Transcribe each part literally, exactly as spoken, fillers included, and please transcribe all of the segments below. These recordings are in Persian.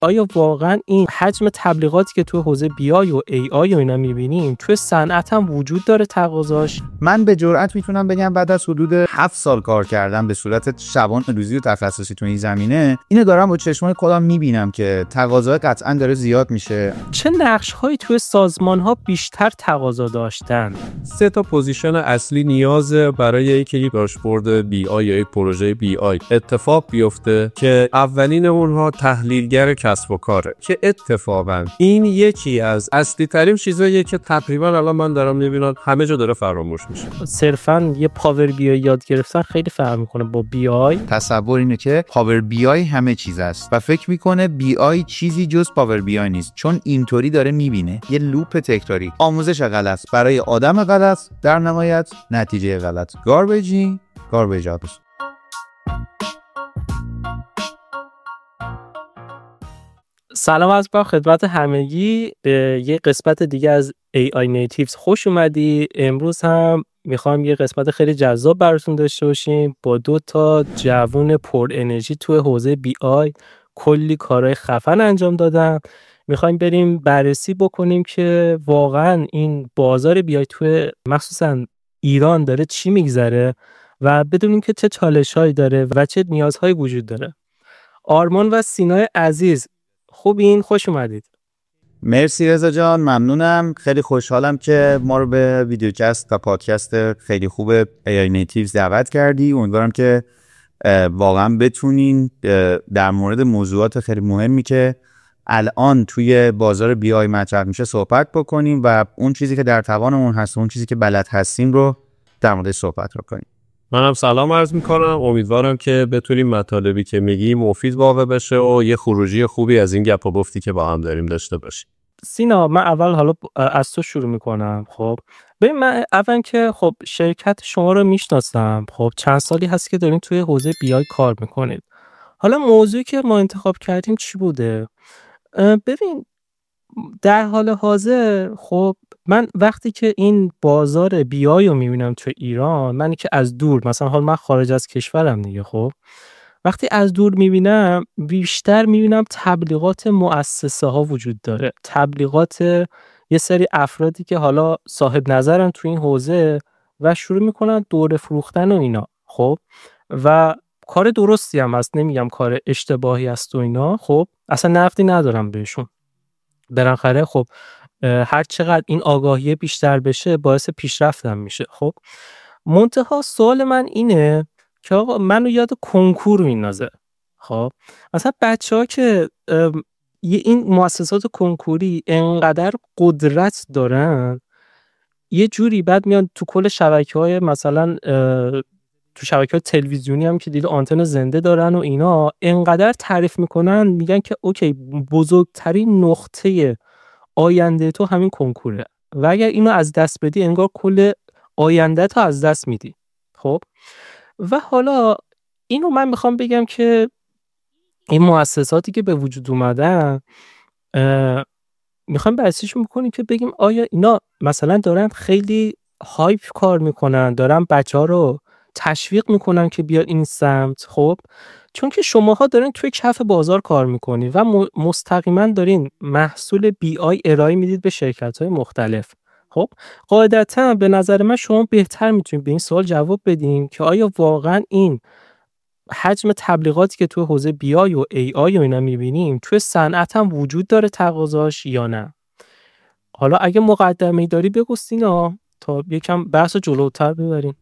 آیا واقعا این حجم تبلیغاتی که تو حوزه بی آی و ای آی و اینا می‌بینیم توی صنعت هم وجود داره تقاضاش؟ من به جرئت میتونم بگم بعد از حدود هفت سال کار کردم به صورت شبان روزی و تخصصی تو این زمینه، اینو دارم با چشمای خودم میبینم که تقاضا قطعا داره زیاد میشه. چه نقش‌هایی توی سازمان‌ها بیشتر تقاضا داشتن؟ سه تا پوزیشن اصلی نیاز برای اینکه یک داشبورد بی آی یا یک پروژه بی آی اتفاق بیفته که اولین اونها تحلیلگر کسب و کاره که اتفاقا این یکی از اصلی ترین چیزاییه که تقریبا الان من دارم میبینم همه جا داره فراموش میشه. صرفاً یه پاور بی آی یاد گرفتن خیلی فرق میکنه با بی آی. تصور اینه که پاور بی آی همه چیز است و فکر میکنه بی آی چیزی جز پاور بی آی نیست، چون اینطوری داره میبینه یه لوپ تکراری، آموزش غلط برای آدم غلط، در نهایت نتیجه غلط. گاربیجی گاربیج آپس. سلام عرض می‌کنم خدمت همگی، به یه قسمت دیگه از ای آی Natives خوش اومدی. امروز هم میخوام یه قسمت خیلی جذاب براتون داشته باشیم با دو تا جوون پر انرژی توی حوزه بی آی، کلی کارهای خفن انجام دادن. میخوایم بریم بررسی بکنیم که واقعا این بازار بی آی توی مخصوصا ایران داره چی میگذره و بدونیم که چه چالش‌هایی داره و چه نیازهایی وجود داره. آرمان و سینای عزیز، خوبین؟ خوش اومدید. مرسی رضا جان، ممنونم. خیلی خوشحالم که ما رو به ویدیوکست و پادکست خیلی خوب ای آی Natives دعوت کردی. امیدوارم که واقعا بتونین در مورد موضوعات خیلی مهمی که الان توی بازار بی آی مطرح میشه صحبت بکنیم و اون چیزی که در توانمون هست، اون چیزی که بلد هستیم رو در مورد صحبت رو کنیم. منم سلام عرض میکنم. امیدوارم که بتونیم مطالبی که میگیم مفید واقع بشه و یه خروجی خوبی از این گپ و گفتی که با هم داریم داشته باشیم. سینا، من اول حالا از تو شروع میکنم. خب ببین، من اول که خب شرکت شما رو میشناسم، خب چند سالی هست که دارین توی حوزه بی آی کار میکنید. حالا موضوعی که ما انتخاب کردیم چی بوده؟ ببین، در حال حاضر خب من وقتی که این بازار بی آی رو میبینم تو ایران، من که از دور، مثلا حال من خارج از کشورم دیگه، خب وقتی از دور میبینم بیشتر میبینم تبلیغات مؤسسه ها وجود داره، تبلیغات یه سری افرادی که حالا صاحب نظرن تو این حوزه و شروع میکنن دوره فروختن و اینا. خب و کار درستی هم هست، نمیگم کار اشتباهی است و اینا، خب اصلا نفتی ندارم بهشون. بالاخره خب هر چقدر این آگاهی بیشتر بشه باعث پیشرفتم میشه. خب منتها سوال من اینه که آقا منو یاد کنکور میندازه. خب مثلا بچه‌ها که این مؤسسات کنکوری انقدر قدرت دارن، یه جوری بعد میان تو کل شبکه‌های مثلا تو شبکه‌های تلویزیونی هم که دیگه آنتن زنده دارن و اینا، انقدر تعریف میکنن، میگن که اوکی بزرگترین نقطه آینده تو همین کنکوره و اگر اینو از دست بدی انگار کل آینده تو از دست میدی. خب و حالا اینو من میخوام بگم که این مؤسساتی که به وجود اومدن، میخوام بررسیش میکنیم که بگیم آیا اینا مثلا دارن خیلی هایپ کار میکنن، دارن بچه ها رو تشویق میکنن که بیاد این سمت. خب چون که شماها دارین توی کف بازار کار میکنین و مستقیما دارین محصول بی آی ارائه میدید به شرکت‌های مختلف. خب قاعدتا به نظر من شما بهتر میتونید به این سوال جواب بدین که آیا واقعا این حجم تبلیغاتی که توی حوزه بی آی و ای آی و اینا میبینیم توی صنعت هم وجود داره تقاضاش یا نه. حالا اگه مقدمه‌ای داری بگو سینا تا یکم بحث جلوتر ببریم.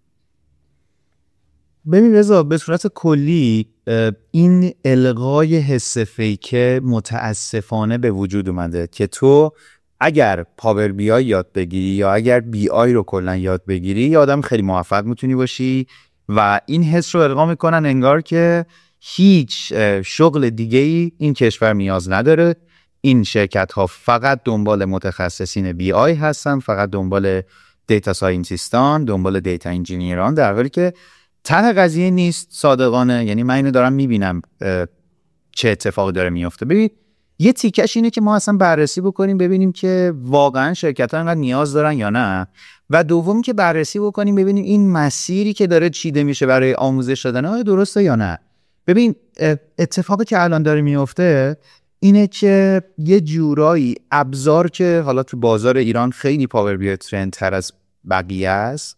ببین رضا، به صورت کلی این الغای حس فیکه متاسفانه به وجود اومده که تو اگر پاور بی آی یاد بگیری یا اگر بی آی رو کلا یاد بگیری یه آدم خیلی موفق میتونی باشی و این حس رو القا میکنن انگار که هیچ شغل دیگه‌ای این کشور نیاز نداره. این شرکت ها فقط دنبال متخصصین بی آی هستن، فقط دنبال دیتا ساینتیستان، دنبال دیتا انجینیران، در حالی که ته قضیه نیست. صادقانه یعنی من اینو دارم میبینم چه اتفاقی داره میفته. ببین یه تیکش اینه که ما اصلا بررسی بکنیم ببینیم که واقعا شرکت‌ها انقدر نیاز دارن یا نه، و دوم که بررسی بکنیم ببینیم این مسیری که داره چیده میشه برای آموزش دادن آیا درسته یا نه. ببین اتفاقی که الان داره میفته اینه که یه جورایی ابزار که حالا تو بازار ایران خیلی پاور بی آی ترند تر از بقیه است،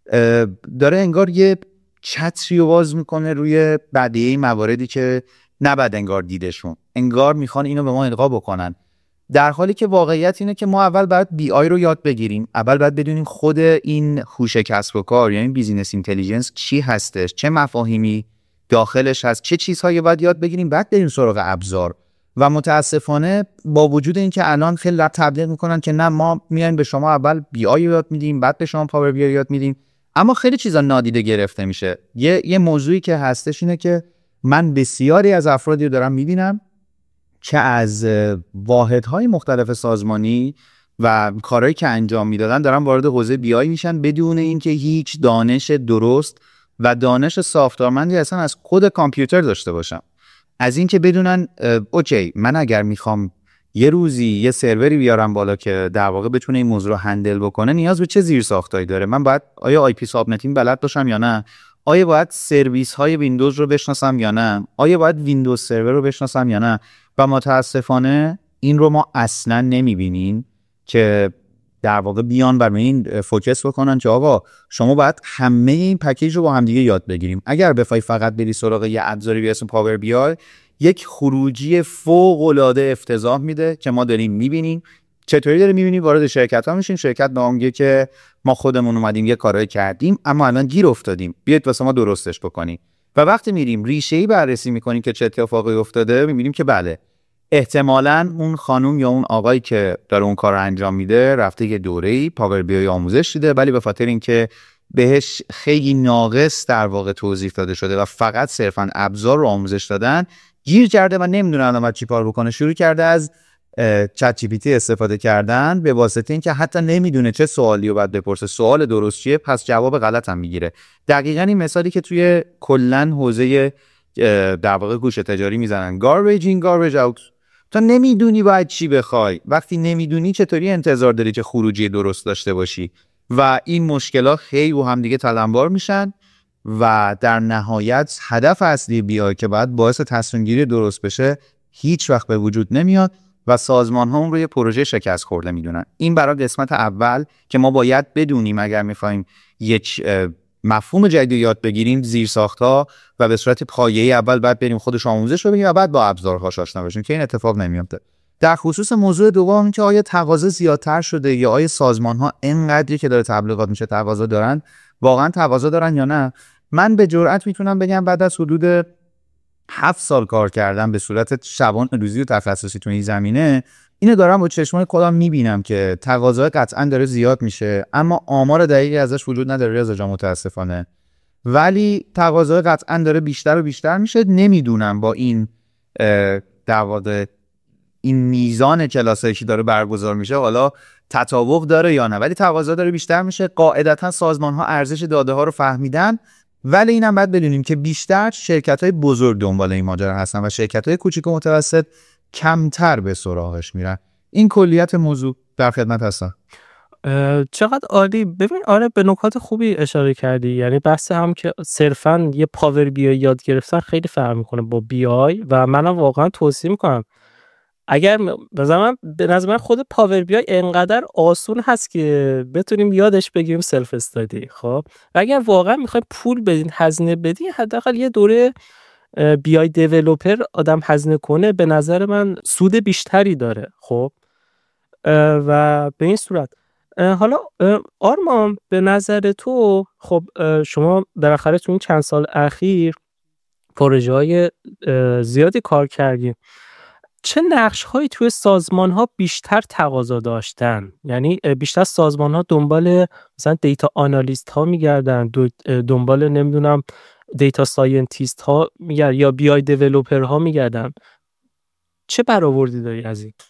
داره انگار یه چتری رو باز میکنه روی بقیه مواردی که نباید انگار دیدشون، انگار میخوان اینو به ما القا بکنن، در حالی که واقعیت اینه که ما اول باید بی آی رو یاد بگیریم، اول باید بدونیم خود این هوش کسب و کار یعنی بیزینس اینتلیجنس چی هستش، چه مفاهیمی داخلش هست، چه چیزهایی باید یاد بگیریم، بعد بریم سراغ ابزار. و متاسفانه با وجود اینکه الان خیلی رد تبلیغ میکنن که نه ما میایم به شما اول بی آی یاد میدیم بعد به شما پاور بی آی یاد میدیم، اما خیلی چیزا نادیده گرفته میشه. یه یه موضوعی که هستش اینه که من بسیاری از افرادی رو دارم میبینم که از واحدهای مختلف سازمانی و کارهایی که انجام میدادن دارن وارد حوزه بی آی میشن بدون اینکه هیچ دانش درست و دانش ساختارمندی اصلا از کد کامپیوتر داشته باشن. از اینکه بدونن اوکی من اگر میخوام یه روزی یه سروری بیارم بالا که در واقع بتونه این موضوع رو هندل بکنه نیاز به چه زیرساختایی داره، من باید آیا آی پی ساب نتینگ بلد باشم یا نه، آیا باید سرویس های ویندوز رو بشناسم یا نه، آیا باید ویندوز سرور رو بشناسم یا نه. و متاسفانه این رو ما اصلا نمیبینیم که در واقع بیان بر این فوکس بکنن که آقا شما باید همه این پکیج رو با هم دیگه یاد بگیریم. اگر بخوای فقط بری سراغ یه ابزاری به اسم پاور بی آی یک خروجی فوق العاده افتضاح میده که ما داریم میبینیم. چطوری داریم میبینیم؟ وارد شرکت ها میشیم، شرکت به ما میگه که ما خودمون اومدیم یه کارایی کردیم اما الان گیر افتادیم، بیاید واسه ما درستش بکنیم. و وقتی میریم ریشه‌ای بررسی میکنیم که چه اتفاقی افتاده میبینیم که بله احتمالاً اون خانم یا اون آقایی که داره اون کار رو انجام میده رفته یه دوره‌ای پاور بی آی آموزش دیده، ولی به خاطر اینکه بهش خیلی ناقص در واقع توضیح داده شده و فقط صرفاً ابزار رو آموزش دادن گیر کرده و نمیدونه الان باید چی کار بکنه، شروع کرده از چت جی پی تی استفاده کردن به واسطه اینکه حتی نمیدونه چه سوالی رو باید بپرسه، سوال درست چیه پس جواب غلط هم میگیره. دقیقاً این مثالی که توی کلاً حوزه در واقع گوش تجاری میزنن garbage in garbage out، تا نمیدونی باید چی بخوای، وقتی نمیدونی چطوری انتظار داری که خروجی درست داشته باشی و این مشکلات خیلی و هم دیگه تلمبار میشن و در نهایت هدف اصلی بی آی که باید باعث تصمیم گیری درست بشه هیچ وقت به وجود نمیاد و سازمان ها اون رو یه پروژه شکست خورده میدونن. این برای قسمت اول که ما باید بدونیم اگر میخوایم یک مفهوم جدید یاد بگیریم زیرساخت‌ها و به صورت پایه‌ای اول باید بریم خودش آموزش رو بگیریم و بعد با ابزارهاش آشنا بشیم که این اتفاق نمیفته. در خصوص موضوع دوم که آیا تقاضا زیادتر شده یا آیا سازمان‌ها اینقدری که داره تبلیغات میشه تقاضا دارن، واقعا تقاضا دارن یا نه؟ من به جرئت میتونم بگم بعد از حدود هفت سال کار کردم به صورت شبان روزی و تخصصی تو این زمینه اینو دارم با چشمان خودم میبینم که تقاضا قطعا داره زیاد میشه، اما آمار دقیقی ازش وجود نداره رضا جان متاسفانه، ولی تقاضا قطعا داره بیشتر و بیشتر میشه. نمیدونم با این در واقع این میزان کلاسایی که داره برگزار میشه حالا تطابق داره یا نه، ولی تقاضا داره بیشتر میشه. قاعدتا سازمان ها ارزش داده ها رو فهمیدن، ولی اینم باید بدونیم که بیشتر شرکت های بزرگ دنبال این ماجرا هستن و شرکت های کوچیک و متوسط کمتر به سراغش میرن. این کلیت موضوع، در خدمت هستم. چقدر عالی. ببین آره به نکات خوبی اشاره کردی، یعنی بحث هم که صرفاً یه پاور بی آی یاد گرفتن خیلی فرق میکنه با بی آی و منم واقعا توصیه میکنم اگر مثلا به نظر من خود پاور بی آی انقدر آسون هست که بتونیم یادش بگیریم سلف استادی. خب و اگر واقعا میخوایم پول بدین هزینه بدین حداقل یه دوره بی آی دیولپر آدم هزینه کنه به نظر من سود بیشتری داره. خب و به این صورت حالا آرمان به نظر تو خب شما بالاخره تو این چند سال اخیر پروژه های زیادی کار کردیم، چه نقش هایی توی سازمان ها بیشتر تقاضا داشتن؟ یعنی بیشتر سازمان ها دنبال مثلا دیتا آنالیست ها میگردن، دنبال نمیدونم دیتا ساینتیست ها میگردن یا بی آی دیولپر ها میگردن؟ چه برآوردی داری از این؟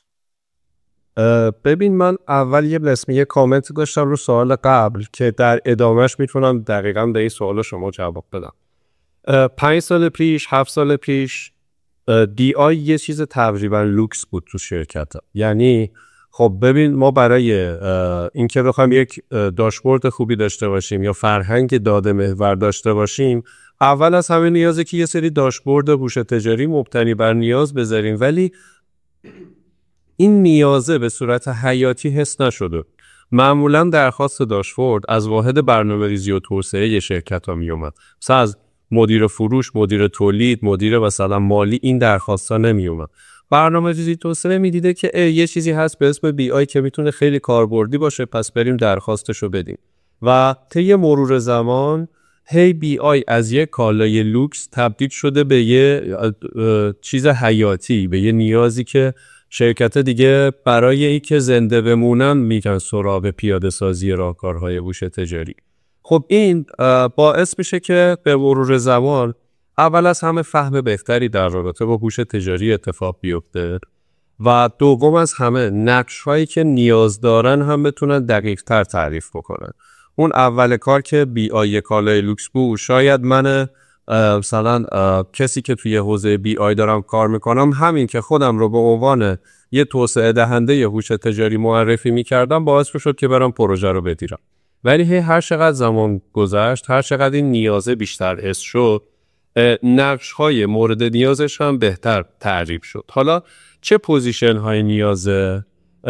ببین من اول یه بلسمی یه کامنت داشتم رو سوال قبل که در ادامهش میتونم دقیقاً به این سوال شما جواب بدم. پنج سال پیش هفت سال پیش دی آی یه چیز تقریبا لوکس بود تو شرکت ها. یعنی خب ببین ما برای اینکه بخوایم یک داشبورد خوبی داشته باشیم یا فرهنگ داده محور داشته باشیم اول از همه نیازه که یه سری داشبورد هوش تجاری مبتنی بر نیاز بذاریم، ولی این نیازه به صورت حیاتی حس نشده. معمولا درخواست داشبورد از واحد برنامه‌ریزی و توسعه شرکت‌ها میومد. مثلا از مدیر فروش، مدیر تولید، مدیر مثلا مالی این درخواست‌ها نمیومد. برنامه‌ریزی توسعه میدیده که یه چیزی هست به اسم بی آی که میتونه خیلی کاربردی باشه، پس بریم درخواستشو بدیم. و طی مرور زمان هی بی آی از یک کالای لوکس تبدیل شده به یه چیز حیاتی، به یه نیازی که شرکت دیگه برای ای که زنده بمونن میگن سراغ پیاده سازی راهکارهای هوش تجاری. خب این باعث میشه که به مرور زمان اول از همه فهم بهتری در رابطه با هوش تجاری اتفاق بیفته و دوم از همه نقش هایی که نیاز دارن هم بتونن دقیق تر تعریف بکنن. اون اول کار که بی آی کالای لوکس بود، شاید من مثلا کسی که توی حوزه بی آی دارم کار میکنم همین که خودم رو به عنوان یه توسعه دهنده هوش تجاری معرفی میکردم باعث شد که برام پروژه رو بگیرم. ولی هر چقدر زمان گذشت، هر چقدر این نیازه بیشتر حس شد، نقش های مورد نیازش هم بهتر تعریف شد. حالا چه پوزیشن های نیازه؟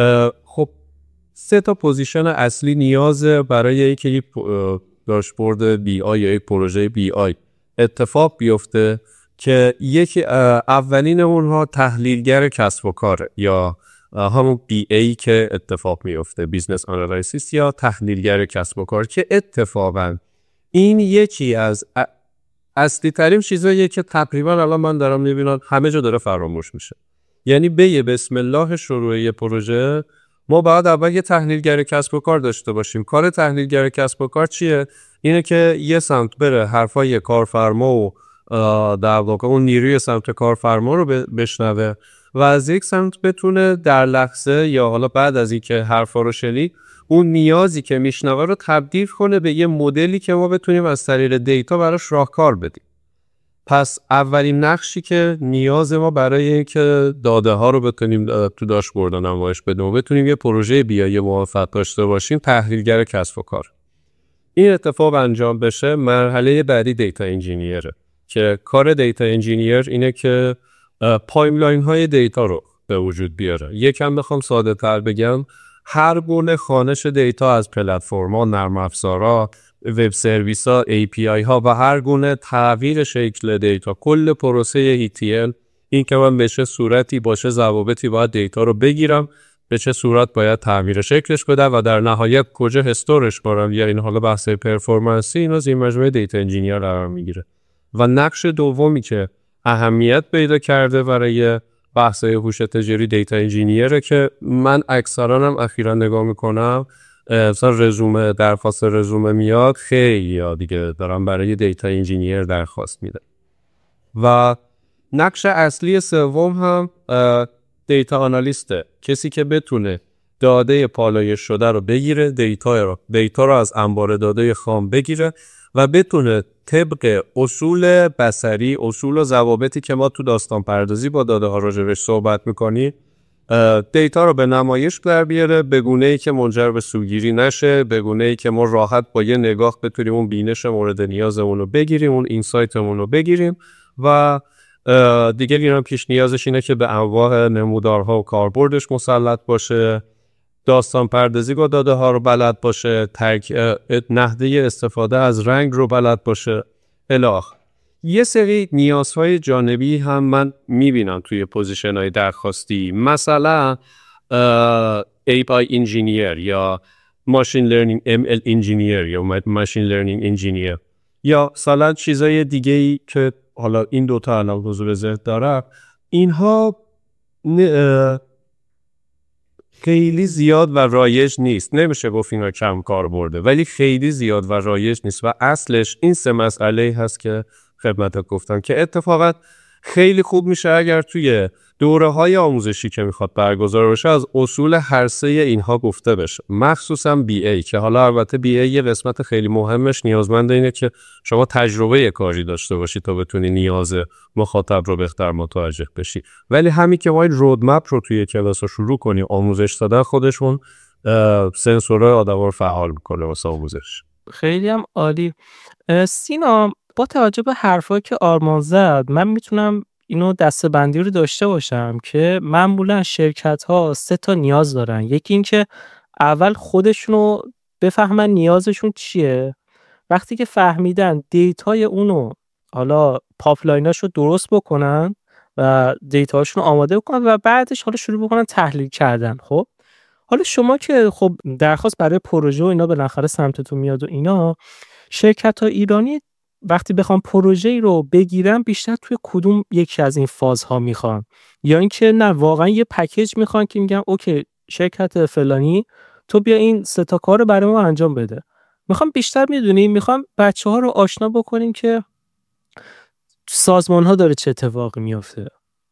خب سه تا پوزیشن اصلی نیازه برای اینکه یک داشبورد بی آی یا یک پروژه بی آی اتفاق بیفته که یکی اولین اونها تحلیلگر کسب و کاره یا همون بی ای که اتفاق میفته، بیزنس آنالیسیس یا تحلیلگر کسب و کار، که اتفاقا این یکی از اصلی ترین چیزاییه که تقریبا الان من دارم میبینم همه جا داره فراموش میشه. یعنی به بسم الله شروع یه پروژه ما باید اول یه تحلیلگر کسب و کار داشته باشیم. کار تحلیلگر کسب و کار چیه؟ اینه که یه سمت بره حرفای کارفرما و در واقع اون نیروی سمت کارفرما رو بشنوه و از یک سمت بتونه در لحظه یا حالا بعد از اینکه حرفا رو شنید اون نیازی که میشنوه رو تبدیل کنه به یه مدلی که ما بتونیم از طریق دیتا براش راهکار بدیم. پس اولین نقشی که نیاز ما برای اینکه داده ها رو بتونیم تو داشبورد نمایش بدیم و بتونیم یه پروژه بیایی موفق داشته باشیم، تحلیلگر کسب و کار. این اتفاق انجام بشه، مرحله بعدی دیتا انجینیره که کار دیتا انجینیر اینه که پایپلاین های دیتا رو به وجود بیاره. یکم بخوام ساده تر بگم، هر گونه خوانش دیتا از پلتفرم‌ها، نرم افزارها، وب سرویس‌ها، ای پی آی ها و هر گونه تغییر شکل دیتا، کل پروسه ای تی ال، این که من به چه صورتی باشه ضوابطی باید دیتا رو بگیرم، به چه صورت باید تغییر شکلش بدم و در نهایت کجا استورش کنم، یا این حالا بحث پرفورمنسی اینا زیر مجموعه دیتا انجینیر قرار میگیره. و نقش دومی که اهمیت پیدا کرده برای بحث هوش تجاری دیتا انجینیره که من اکثرا هم اخیراً نگاه میکنم، مثلا رزومه درخواست رزومه میاد، خیلی دیگه دارم برای دیتا انجینیر درخواست میده. و نقش اصلی سوم هم دیتا آنالیسته، کسی که بتونه داده پالایش شده رو بگیره، دیتا رو دیتا رو از انبار داده خام بگیره و بتونه طبق اصول بصری، اصول و ضوابطی که ما تو داستان پردازی با داده ها راجعش صحبت میکنی، دیتا رو به نمایش در بیاره به گونه‌ای که منجر به سوگیری نشه، به گونه‌ای که ما راحت با یه نگاه بتونیم اون بینش مورد نیازمون رو بگیریم، اون اینسایتمون رو بگیریم و دیگه اینم پیش نیازش اینه که به انواع نمودارها و کاربردش مسلط باشه، داستان پردازی با داده ها رو بلد باشه، ترک نحوه استفاده از رنگ رو بلد باشه الی آخر. یه سری نیازهای جانبی هم من میبینم توی پوزیشن های درخواستی، مثلا ای پی آی انجینیر یا ماشین لرنینگ ام ال انجینیر یا ماشین لرنینگ انجینیر یا مثلا چیزای دیگه‌ای که حالا این دوتا الان حضور ذهن داره، اینها خیلی زیاد و رایج نیست. نمیشه گفت اینا کم کار برده، ولی خیلی زیاد و رایج نیست و اصلش این سه مسئله هست که خدمتت گفتم که اتفاقا خیلی خوب میشه اگر توی دوره‌های آموزشی که میخواد برگزار بشه از اصول هر سه اینها گفته بشه، مخصوصا بی ای که حالا البته بی ای یه قسمت خیلی مهمش نیازمند اینه که شما تجربه کاری داشته باشی تا بتونی نیاز مخاطب رو بهتر متوجه بشی. ولی همین که باید رودمپ رو توی کلاس شروع کنی آموزش دادن، خودشون سنسورهای آدم رو فعال میکنه واسه آموزش. خیلی هم عالی. سینا، با توجه به حرفایی که آرمان زد، من میتونم اینو دسته‌بندی رو داشته باشم که معمولا شرکت‌ها سه تا نیاز دارن. یکی این که اول خودشونو بفهمن نیازشون چیه. وقتی که فهمیدن دیتای اونو حالا پاپلایناشو درست بکنن و دیتاشون آماده بکنن و بعدش حالا شروع بکنن تحلیل کردن. خب حالا شما که خب درخواست برای پروژه و اینا بالاخره سمتتون میاد و اینا، شرکت‌های ایرانی وقتی بخوام پروژه‌ای رو بگیرن بیشتر توی کدوم یکی از این فازها میخوان، یا اینکه نه واقعا یه پکیج میخوان که میگن اوکی شرکت فلانی تو بیا این سه تا کار رو برای ما انجام بده. میخوام بیشتر میدونیم، میخوام بچه‌ها رو آشنا بکنیم که سازمان‌ها داره چه اتفاقی میفته.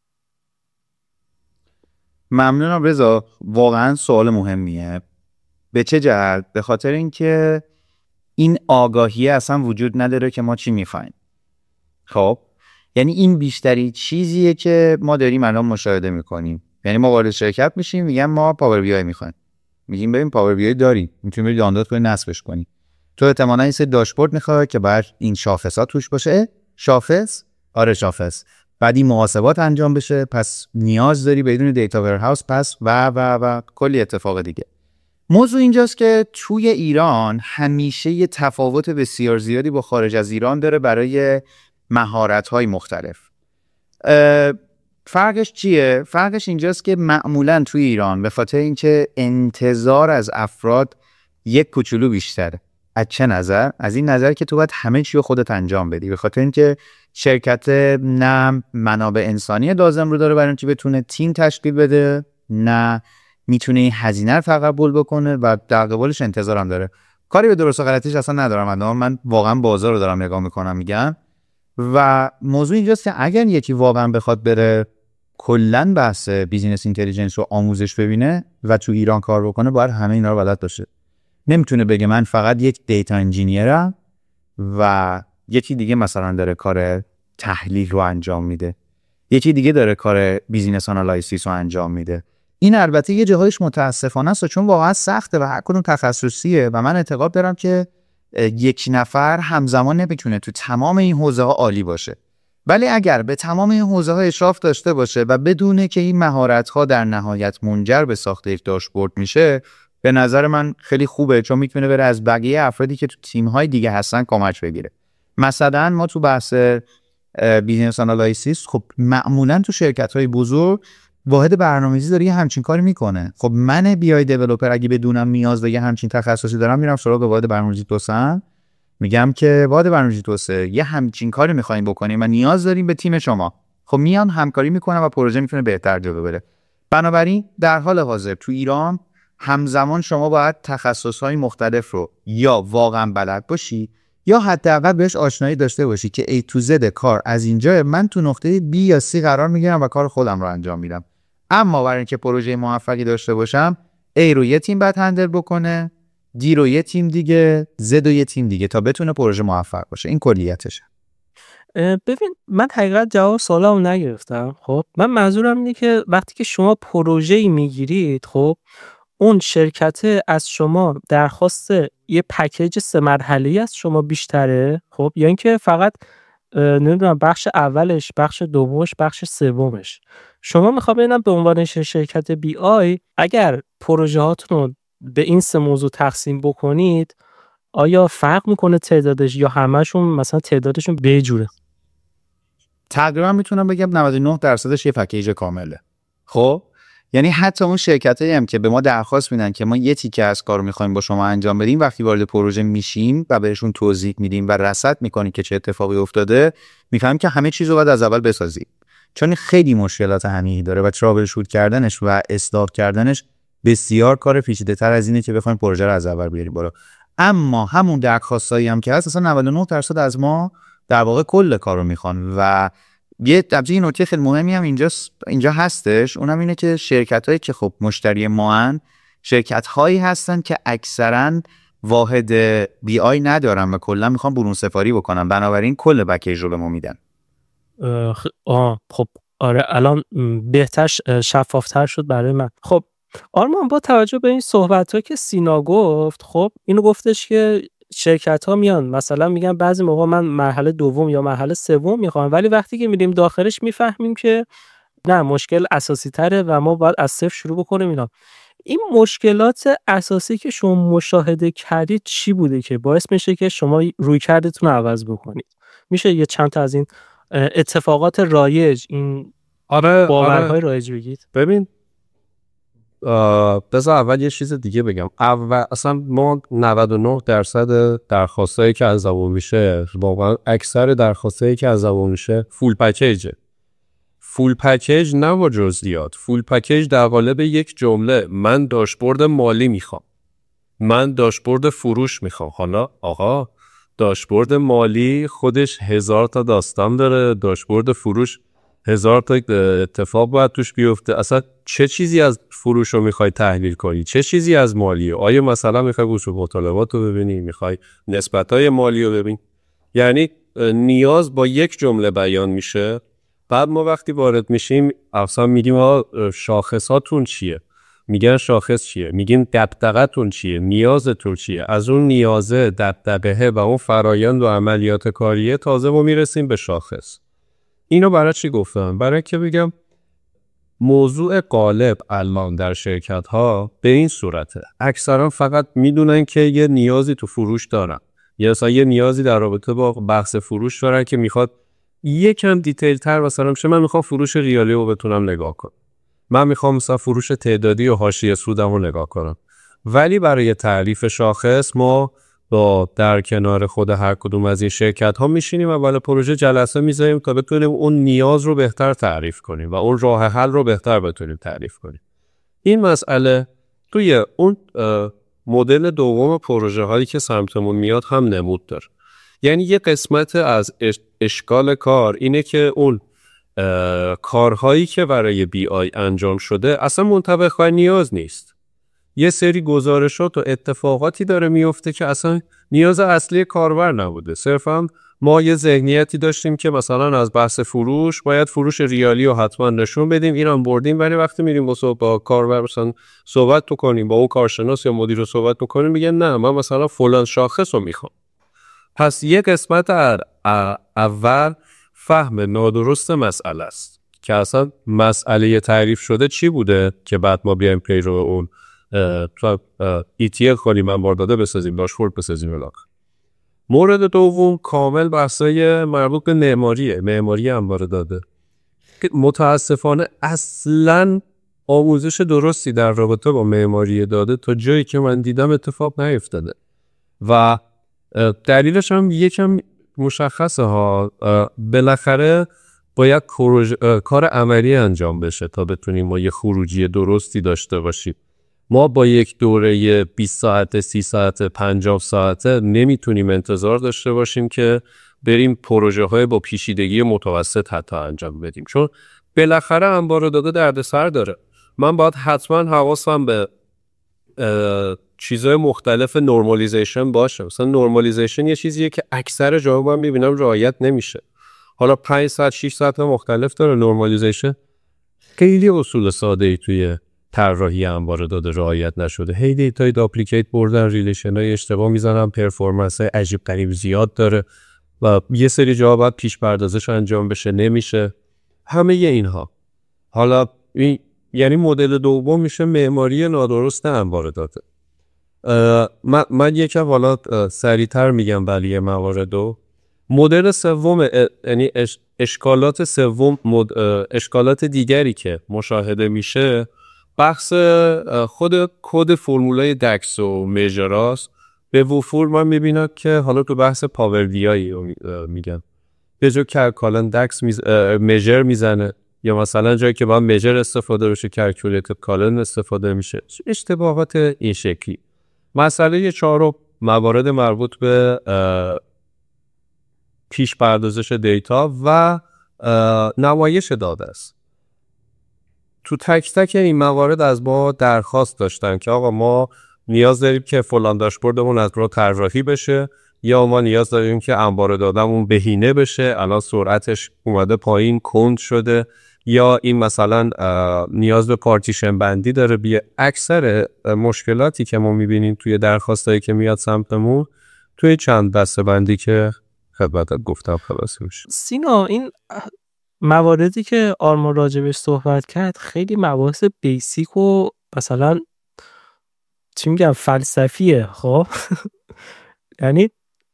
ممنونم رضا، واقعا سوال مهمیه. به چه جهت؟ به خاطر اینکه این آگاهی اصلا وجود نداره که ما چی میخوایم. خب یعنی این بیشتری چیزیه که ما داریم الان مشاهده میکنیم. یعنی ما وارد شرکت میشیم میگن ما پاور بی آی میخوایم، میگیم ببین پاور بی آی داری، میتونی بری دانلود کنی نصبش کنی. تو احتمالاً این سری داشبورد میخواد که بر این شاخص‌ها توش باشه. شاخص؟ آره شاخص. بعد این محاسبات انجام بشه، پس نیاز داری بدون دیتا ورهاوس، پس و و و کلی اتفاق دیگه. موضوع اینجاست که توی ایران همیشه یه تفاوت بسیار زیادی با خارج از ایران داره برای مهارت‌های مختلف. فرقش چیه؟ فرقش اینجاست که معمولاً توی ایران به خاطر اینکه انتظار از افراد یک کوچولو بیشتره. از چه نظر؟ از این نظر که تو باید همه چی رو خودت انجام بدی، به خاطر اینکه شرکت نه منابع انسانی لازم رو داره برای اینکه بتونه تیم تشکیل بده، نه میتونه این هزینه رو تقبل بکنه و در قبالش انتظار هم داره. کاری به درست و غلطیش اصلا ندارم، الان من واقعا بازار رو دارم نگاه میکنم میگم. و موضوع اینجاست که اگر یکی واقعا بخواد بره کلا بحث بیزینس اینتلیجنس رو آموزش ببینه و تو ایران کار بکنه، باید همه اینا رو بلد باشه. نمیتونه بگه من فقط یک دیتا انجینیرم و یکی دیگه مثلا داره کار تحلیل رو انجام میده، یکی دیگه داره کار بیزینس آنالیسیس رو انجام میده. این البته یه جاهایش متاسفانه است چون واقعا سخته و هر کدوم تخصصیه و من اعتقاد دارم که یک نفر همزمان نمیتونه تو تمام این حوزه‌ها عالی باشه. ولی اگر به تمام این حوزه‌ها اشراف داشته باشه و بدونه که این مهارت‌ها در نهایت منجر به ساخت یک داشبورد میشه، به نظر من خیلی خوبه، چون میتونه بره از بقیه افرادی که تو تیم‌های دیگه هستن کمک بگیره. مثلا ما تو بحث بیزینس آنالیسیس، خب معمولا تو شرکت‌های بزرگ واحد برنامه‌ریزی داره یه همچین کاری میکنه. خب من بی آی دیولپر اگه بدونم نیاز به یه همچین تخصصی دارم، میرم سراغ واحد برنامه‌ریزی توسعه، میگم که واحد برنامه‌ریزی توسعه یه همچین کاری می‌خوایم بکنیم و نیاز داریم به تیم شما. خب میان همکاری میکنن و پروژه میتونه بهتر جلو بره. بنابراین در حال حاضر تو ایران همزمان شما باید تخصص‌های مختلف رو یا واقعا بلد باشی یا حداقل بهش آشنایی داشته باشی که A to Z کار از اینجا من تو نقطه B یا C قرار میگیرم و کار خودم رو انجام میدم. اما برای اینکه پروژه موفقی داشته باشم، A رو یه تیم باید هندل بکنه، D رو یه تیم دیگه، Z رو یه تیم دیگه تا بتونه پروژه موفق باشه. این کلیتشه. ببین من حقیقت جواب سوالمو نگرفتم. خب من منظورم اینه که وقتی که شما پروژه‌ای میگیرید، خب اون شرکت از شما درخواست یه پکیج سه مرحله‌ای از شما بیشتره، خب یا اینکه فقط نمیدونم بخش اولش، بخش دومش، بخش سومش. شما میخوام ببینم به عنوان شرکت بی آی اگر پروژه هاتون رو به این سه موضوع تقسیم بکنید، آیا فرق میکنه تعدادش یا همشون مثلا تعدادشون به جوره؟ تقریبا میتونم بگم نود و نه درصدش یه پکیج کامله. خب یعنی حتی اون شرکتایی هم که به ما درخواست میدن که ما یه تیکه از کارو میخوایم با شما انجام بدیم، وقتی وارد پروژه میشیم و بهشون توضیح میدیم و رصد میکنیم که چه اتفاقی افتاده، میفهمیم که همه چیزو باید از اول بسازیم، چون خیلی مشکلات عمیقی داره و ترابل شوت کردنش و اصلاح کردنش بسیار کار پیچیده‌تر از اینه که بخوایم پروژه رو از اول بیاریم بالا. اما همون درخواستایی هم که هست، اصلا نود و نه درصد از ما در واقع کل کارو میخوان. و یه تبدیل نکته خیلی مهمی هم اینجا اینجا هستش، اونم اینه که شرکتایی که خب مشتری ما ان، شرکت هایی هستن که اکثرا واحد بی آی ندارن و کلا میخوان برون سفاری بکنن، بنابراین کل پکیج رو به ما میدن. آه خب آره الان بهتر شفافتر شد برای من. خب آرمان با توجه به این صحبت‌ها که سینا گفت، خب اینو گفتش که شرکت ها میان مثلا میگن بعضی موقع من مرحله دوم یا مرحله سوم میخوام، ولی وقتی که میریم داخلش میفهمیم که نه، مشکل اساسی تره و ما باید از صفر شروع بکنیم. اینا این مشکلات اساسی که شما مشاهده کردید چی بوده که باعث میشه که شما رویکردتون رو عوض بکنید؟ میشه یه چند تا از این اتفاقات رایج، این آره باورهای آره. رایج بگید؟ ببین بذار اول یه چیز دیگه بگم. اول اصلا ما نود و نه درصد درخواستایی که از زبون میشه، واقعا اکثر درخواستایی که از زبون میشه فول پکیجه. فول پکیج نه با جزئیات، فول پکیج در قالب یک جمله: من داشبورد مالی میخوام، من داشبورد فروش میخوام. حالا آقا داشبورد مالی خودش هزار تا داستان داره، داشبورد فروش هزار تا اتفاق باید توش بیفته. اصلا چه چیزی از فروش رو میخوای تحلیل کنی؟ چه چیزی از مالی؟ آیا مثلا میخوای گوش مطالبات رو ببینی؟ میخوای نسبت‌های مالی رو ببین؟ یعنی نیاز با یک جمله بیان میشه. بعد ما وقتی وارد میشیم اصلا میگیم آقا شاخصاتون چیه؟ میگن شاخص چیه؟ میگیم دغدغه‌تون چیه؟ نیازتون چیه؟ از اون نیازه، دغدغه و اون فرایند و عملیات کاریه تازه ما میرسیم به شاخص. اینو برای چی گفتم؟ برای که بگم موضوع غالب الان در شرکت ها به این صورته: اکثرا فقط میدونن که یه نیازی تو فروش دارن، یا مثلا یه نیازی در رابطه با بحث فروش دارن که میخواد یکم دیتیل تر مثلا بشه. من میخوام فروش ریالی رو بتونم نگاه کنم، من میخوام مثلا فروش تعدادی و حاشیه سودم رو نگاه کنم. ولی برای تعریف شاخص ما با در کنار خود هر کدوم از این شرکت ها میشینیم اول پروژه جلسه میذاریم تا بتونیم اون نیاز رو بهتر تعریف کنیم و اون راه حل رو بهتر بتونیم تعریف کنیم. این مسئله توی اون مدل دوم پروژه هایی که سمتمون میاد هم نمود داره. یعنی یه قسمت از اش... اشکال کار اینه که اون کارهایی که برای بی آی انجام شده اصلا منطبق با نیاز نیست. یه سری گزارشات و اتفاقاتی داره میفته که اصلا نیاز اصلی کاربر نبوده. صرفا ما یه ذهنیتی داشتیم که مثلا از بحث فروش باید فروش ریالی رو حتما نشون بدیم، اینم بردیم، ولی وقتی میریم با, با کاربر مثلا صحبت تو کنیم، با اون کارشناس یا مدیر رو صحبت میکنیم، میگن نه من مثلا فلان شاخص رو میخوام. پس یه قسمت اول فهم نادرست مسئله است که اصلا مسئله تعریف شده چی بوده که بعد ما بیایم پیرو اون تو ایتیل کنیم، من بارداده بسازیم، داشبورد بسازیم. الاخ مورد دوم کامل بحثای مربوط به معماریه، معماری انبار داده. متاسفانه اصلا آموزش درستی در رابطه با معماری داده تا جایی که من دیدم اتفاق نیفتاده و دلیلش هم یکم مشخصه ها. بالاخره باید کار عملی انجام بشه تا بتونیم ما یه خروجی درستی داشته باشیم. ما با یک دوره بیست ساعته، سی ساعته، پنجاه ساعته نمیتونیم انتظار داشته باشیم که بریم پروژه های با پیچیدگی متوسط حتی انجام بدیم، چون بالاخره انبار داده دردسر داره. من باید حتما حواسم به چیزهای مختلف نورمالیزیشن باشه. مثلا نورمالیزیشن یه چیزیه که اکثر جاها من میبینم رعایت نمیشه. حالا پنج ساعت شش ساعت مختلف داره نورمالیزیشن. خیلی اصول ساده ای توی طراحی انبار داده رعایت نشده. هی دیتای داپلیکیت بردن، ریلیشن های اشتباه میزنن، پرفورمنس های عجیب غریب زیاد داره و یه سری جاها باید پیش پردازش انجام بشه، نمیشه. همه اینها. حالا این یعنی مدل دوم میشه معماری نادرست انبار داده. من, من یکم حالا سریعتر میگم ولی مواردو. مدل سوم یعنی اش، اشکالات سوم مد، اشکالات دیگری که مشاهده میشه بحث خود کد فرمولای دکس و میجراست. به وفور من میبینم که حالا تو بحث پاور بی آی میگن به جای کالکولن دکس میز... میجر میزنه، یا مثلا جایی که باید میجر استفاده بشه کالکولیتد کالن استفاده میشه. اشتباهات این شکلی. مسئله چهارم موارد مربوط به پیش پردازش دیتا و نمایش داده است. تو تک تک این موارد از ما درخواست داشتن که آقا ما نیاز داریم که فلان داشبوردمون از رو طراحی بشه، یا ما نیاز داریم که انبار دادمون بهینه بشه، الان سرعتش اومده پایین کند شده، یا این مثلا نیاز به پارتیشن بندی داره. بیا اکثر مشکلاتی که ما میبینیم توی درخواستایی که میاد سمتمون توی چند بسته‌بندی که خدمتت گفتم خلاص میشه. سینا این مواردی که آرمان راجبش صحبت کرد خیلی مباحث بیسیک و مثلا چی میگم فلسفیه. خب یعنی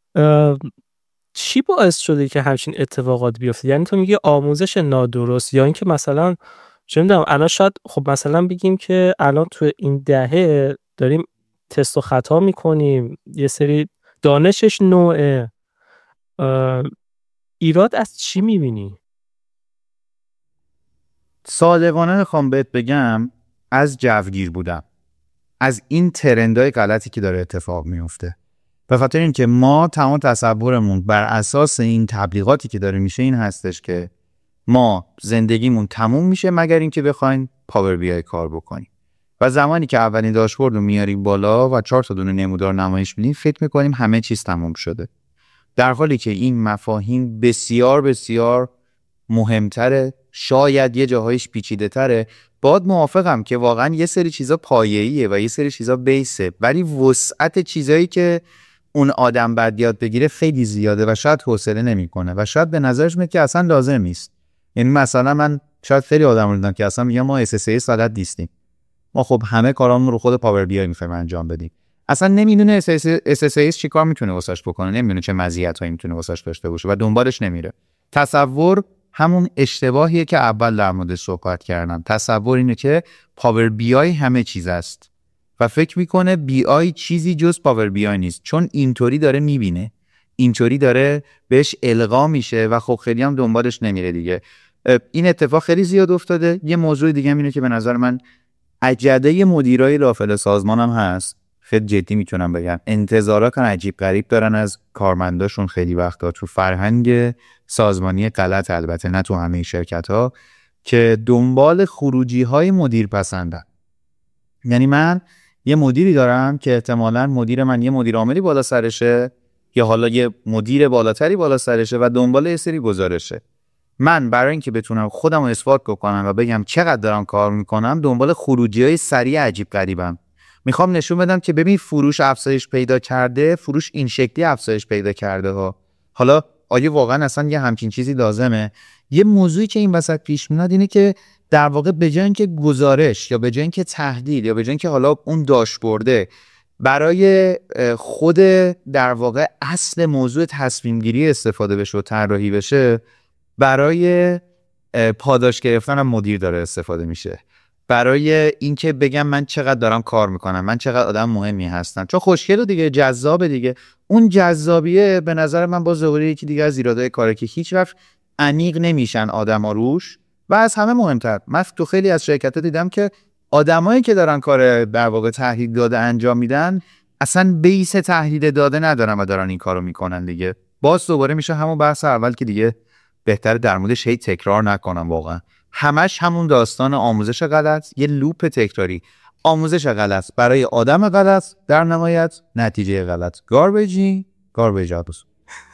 چی باعث شده که همچین اتفاقات بیفته؟ یعنی تو میگی آموزش نادرست، یا اینکه مثلا چه میدونم الان شاید خب مثلا بگیم که الان تو این دهه داریم تست و خطا میکنیم، یه سری دانشش نوعه، ایراد از چی میبینی؟ صادقانه بخوام بهت بگم از جوگیر بودم، از این ترندهای غلطی که داره اتفاق میفته. به خاطر اینکه ما تمام تصورمون بر اساس این تبلیغاتی که داره میشه این هستش که ما زندگیمون تموم میشه مگر اینکه بخواین پاور بی آی کار بکنیم، و زمانی که اولین داشبورد رو میاریم بالا و چهار تا دونه نمودار نمایش میدیم فکر میکنیم همه چیز تموم شده، در حالی که این مفاهیم بسیار بسیار مهمتره، شاید یه جاهایش پیچیده تره. باید موافقم که واقعا یه سری چیزا پایه‌ایه و یه سری چیزا بیسه، ولی وسعت چیزایی که اون آدم بعد یاد بگیره خیلی زیاده و شاید حوصله نمیکنه و شاید به نظرش میاد که اصلا لازم نیست. یعنی مثلا من شاید خیلی آدم رو دیدم که اصلا میگم ما اس اس ای بلد نیستیم، ما خب همه کارامون رو خود پاور بی آی می‌خوایم انجام بدیم، اصلا نمیدونه اس اس ای چیکار میتونه واسش بکنه، نمیدونه چه مزیتایی میتونه واسش داشته باشه و دنبالش نمیره. تصور همون اشتباهیه که اول در موردش صحبت کردم. تصور اینه که پاور بی آی همه چیز است و فکر میکنه بی آی چیزی جز پاور بی آی نیست، چون اینطوری داره میبینه، اینطوری داره بهش القا میشه و خب خیلی هم دنبالش نمیره دیگه. این اتفاق خیلی زیاد افتاده. یه موضوع دیگه اینه که به نظر من عجده مدیرای لافل سازمان هم هست، خیلی جدی میتونم بگم انتظارات عجیب غریب دارن از کارمنداشون خیلی وقتا تو فرهنگ سازمانی غلط، البته نه تو همه شرکت ها، که دنبال خروجی های مدیر پسندن. یعنی من یه مدیری دارم که احتمالاً مدیر من یه مدیر عاملی بالا سرشه یا حالا یه مدیر بالاتری بالا سرشه و دنبال یه سری گزارشه. من برای اینکه بتونم خودم رو اثبات کنم و بگم چقدر دارم کار میکنم دنبال خروجی های سریع عجیب غریبم. میخوام نشون بدم که ببین فروش افزایش پیدا کرده، فروش این شکلی افزایش پیدا کرده ها. حالا آیا واقعا اصلا یه همچین چیزی لازمه؟ یه موضوعی که این وسط پیش میاد اینه که در واقع به جای اینکه گزارش یا به جای اینکه تحلیل یا به جای اینکه حالا اون داشبورده برای خود در واقع اصل موضوع تصمیم گیری استفاده بشه و طراحی بشه، برای پاداش گرفتن هم مدیر داره استفاده میشه، برای اینکه بگم من چقدر دارم کار میکنم، من چقدر آدم مهمی هستم، چون خوشگله دیگه، جذابه دیگه. اون جذابیه به نظر من با ظهور یکی دیگه از ایرادای کاره که هیچ وقت عمیق نمیشن آدما روش. و از همه مهمتر من تو خیلی از شرکت‌ها دیدم که آدمایی که دارن کار در واقع تحلیل داده انجام میدن اصلا بیس تحلیل داده ندارن و دارن این کارو میکنن دیگه. باز دوباره میشه همون بحث اول که دیگه بهتره در موردش هی تکرار نکنم، واقعا همش همون داستان آموزش غلط، یه لوپ تکراری، آموزش غلط برای آدم غلط، در نهایت نتیجه غلط، گاربیجی گاربیج آبوس.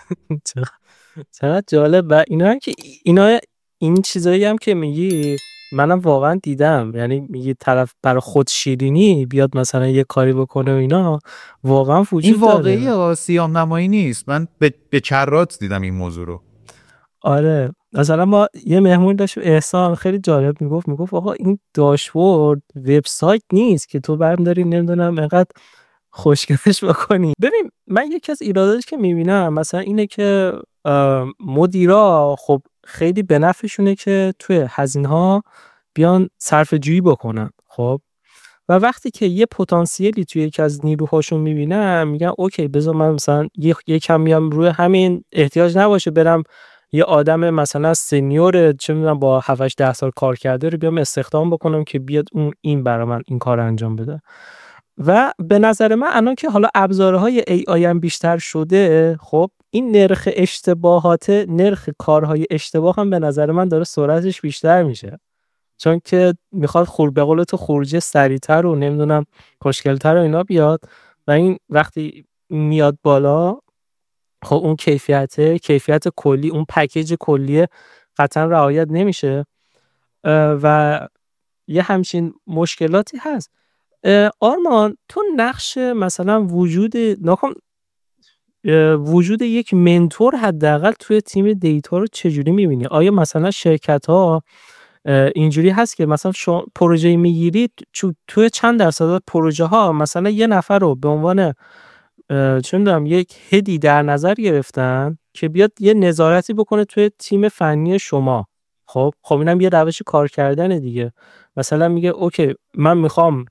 چقدر جالب. و اینا هم که اینا این چیزایی هم که میگی منم واقعا دیدم، یعنی میگی طرف برای خود شیرینی بیاد مثلا یه کاری بکنه و اینا واقعا وجود این داره. این واقعی سیام نمایی نیست. من به, به چرات دیدم این موضوع رو. آره مثلا ما یه مهمون داشتیم احسان، خیلی جالب میگفت میگفت آقا این داشبورد وبسایت نیست که تو برم داری نمیدونم اینقدر خوشگلش بکنی. ببین من یکی از ایراداتی که میبینم مثلا اینه که مدیرا خب خیلی به نفعشونه که توی هزینه‌ها بیان صرفه جویی بکنن. خب و وقتی که یه پتانسیلی توی یکی از نیروهاشون میبینن میگن اوکی بذار من مثلا یکم میام روی همین، احتیاج نباشه برم یه آدم مثلا سنیور چه میدونم با هفت هشت ده سال کار کرده رو بیام استخدام بکنم که بیاد اون این برای من این کار انجام بده. و به نظر من الان که حالا ابزارهای ای آی هم بیشتر شده، خب این نرخ اشتباهات، نرخ کارهای اشتباه هم به نظر من داره سرعتش بیشتر میشه، چون که میخواد خور به قول تو خروجی سریعتر و نمیدونم خوشگل‌تر و اینا بیاد و این وقتی میاد بالا خب اون کیفیت کیفیت کلی، اون پکیج کلی قطعا رعایت نمیشه و یه همچین مشکلاتی هست. آرمان تو نقش مثلا وجود ناکن وجود یک منتور حداقل توی تیم دیتا رو چجوری می‌بینی؟ آیا مثلا شرکت‌ها اینجوری هست که مثلا شما پروژه میگیرید توی چند درصد پروژه ها مثلا یه نفر رو به عنوان چه می‌دونم یک هدی در نظر گرفتن که بیاد یه نظارتی بکنه توی تیم فنی شما. خب خب اینم یه روش کار کردن دیگه. مثلا میگه اوکی من میخوام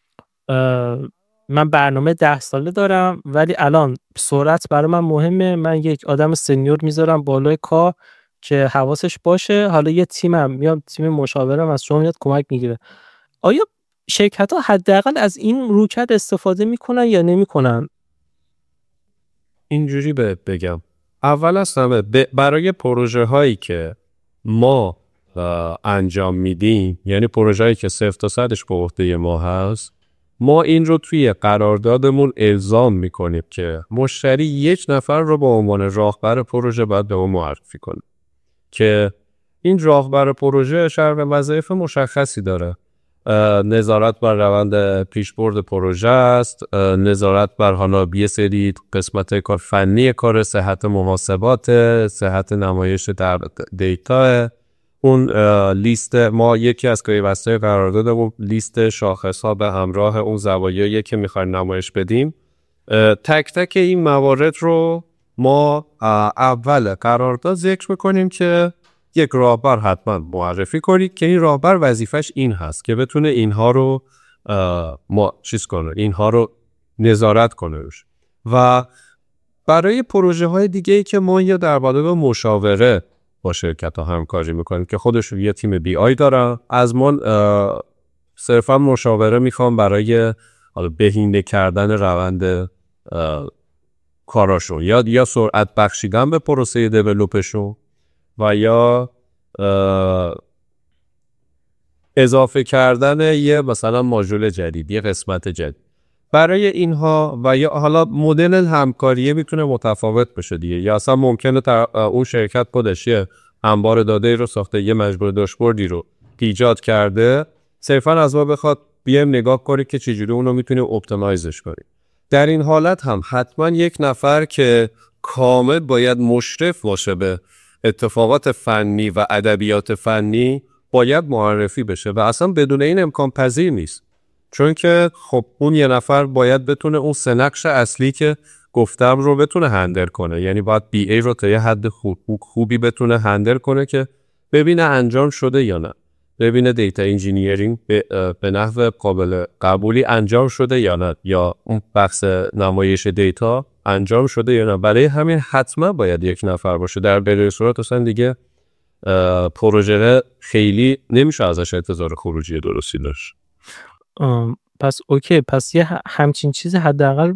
من برنامه ده ساله دارم ولی الان سرعت برای من مهمه، من یک آدم سنیور میذارم بالای کار که حواسش باشه، حالا یه تیمم میام تیم مشاورم از شما میاد کمک میگیره. آیا شرکت ها حداقل از این رویکرد استفاده میکنن یا نمیکنن؟ اینجوری به بگم، اول از همه برای پروژه هایی که ما انجام میدیم، یعنی پروژه هایی که صفر تا صدش به عهده ما هست، ما این رو توی قراردادمون الزام میکنیم که مشتری یک نفر رو به عنوان راهبر پروژه باید به ما معرفی کنه که این راهبر پروژه شرط وظایف مشخصی داره. نظارت بر روند پیشبرد پروژه است، نظارت بر حالا یه سری قسمت کار فنی کار، صحت محاسبات، صحت نمایش در دیتا، اون لیست ما یکی از پیوسته‌های قراردادمون لیست شاخص‌ها به همراه اون زوایایی که می‌خوایم نمایش بدیم. تک تک این موارد رو ما اول قرارداد ذکر می‌کنیم که یک راهبر حتما معرفی کنید که این راهبر وظیفش این هست که بتونه اینها رو ما چیز کنه، اینها رو نظارت کنه. و برای پروژه های دیگه ای که ما یا در باب مشاوره با شرکت ها همکاری میکنیم که خودشون یه تیم بی آی دارن، از ما صرفا مشاوره میخوام برای بهینه کردن روند کاراشون یا یا سرعت بخشیدن به پروسه دیولپشون و یا اضافه کردن یه مثلا ماژول جدید، یه قسمت جدید. برای اینها و یا حالا مدل همکاریه میتونه متفاوت بشه دیگه، یا اصلا ممکنه اون شرکت خودش یه انبار داده رو ساخته، یه مجموعه داشبوردی رو ایجاد کرده، صرفا از ما بخواد بیایم نگاه کنیم که چجوری اون رو میتونیم اپتیمایزش کنیم. در این حالت هم حتما یک نفر که کامل باید مشرف باشه به اتفاقات فنی و ادبیات فنی باید معرفی بشه و اصلا بدون این امکان پذیر نیست، چون که خب اون یه نفر باید بتونه اون سه نقش اصلی که گفتم رو بتونه هندل کنه، یعنی باید بی ای رو تا یه حد خوب خوبی بتونه هندل کنه که ببینه انجام شده یا نه، ببینه دیتا انجینیرینگ به, به نحو قابل قبولی انجام شده یا نه، یا اون بخش نمایش دیتا انجام شده یا نه. برای همین حتما باید یک نفر باشه، در غیر صورت اصلا دیگه پروژه خیلی نمیشه ازش انتظار خروجی درستی داشت. پس اوکی، پس یه همچین چیز حداقل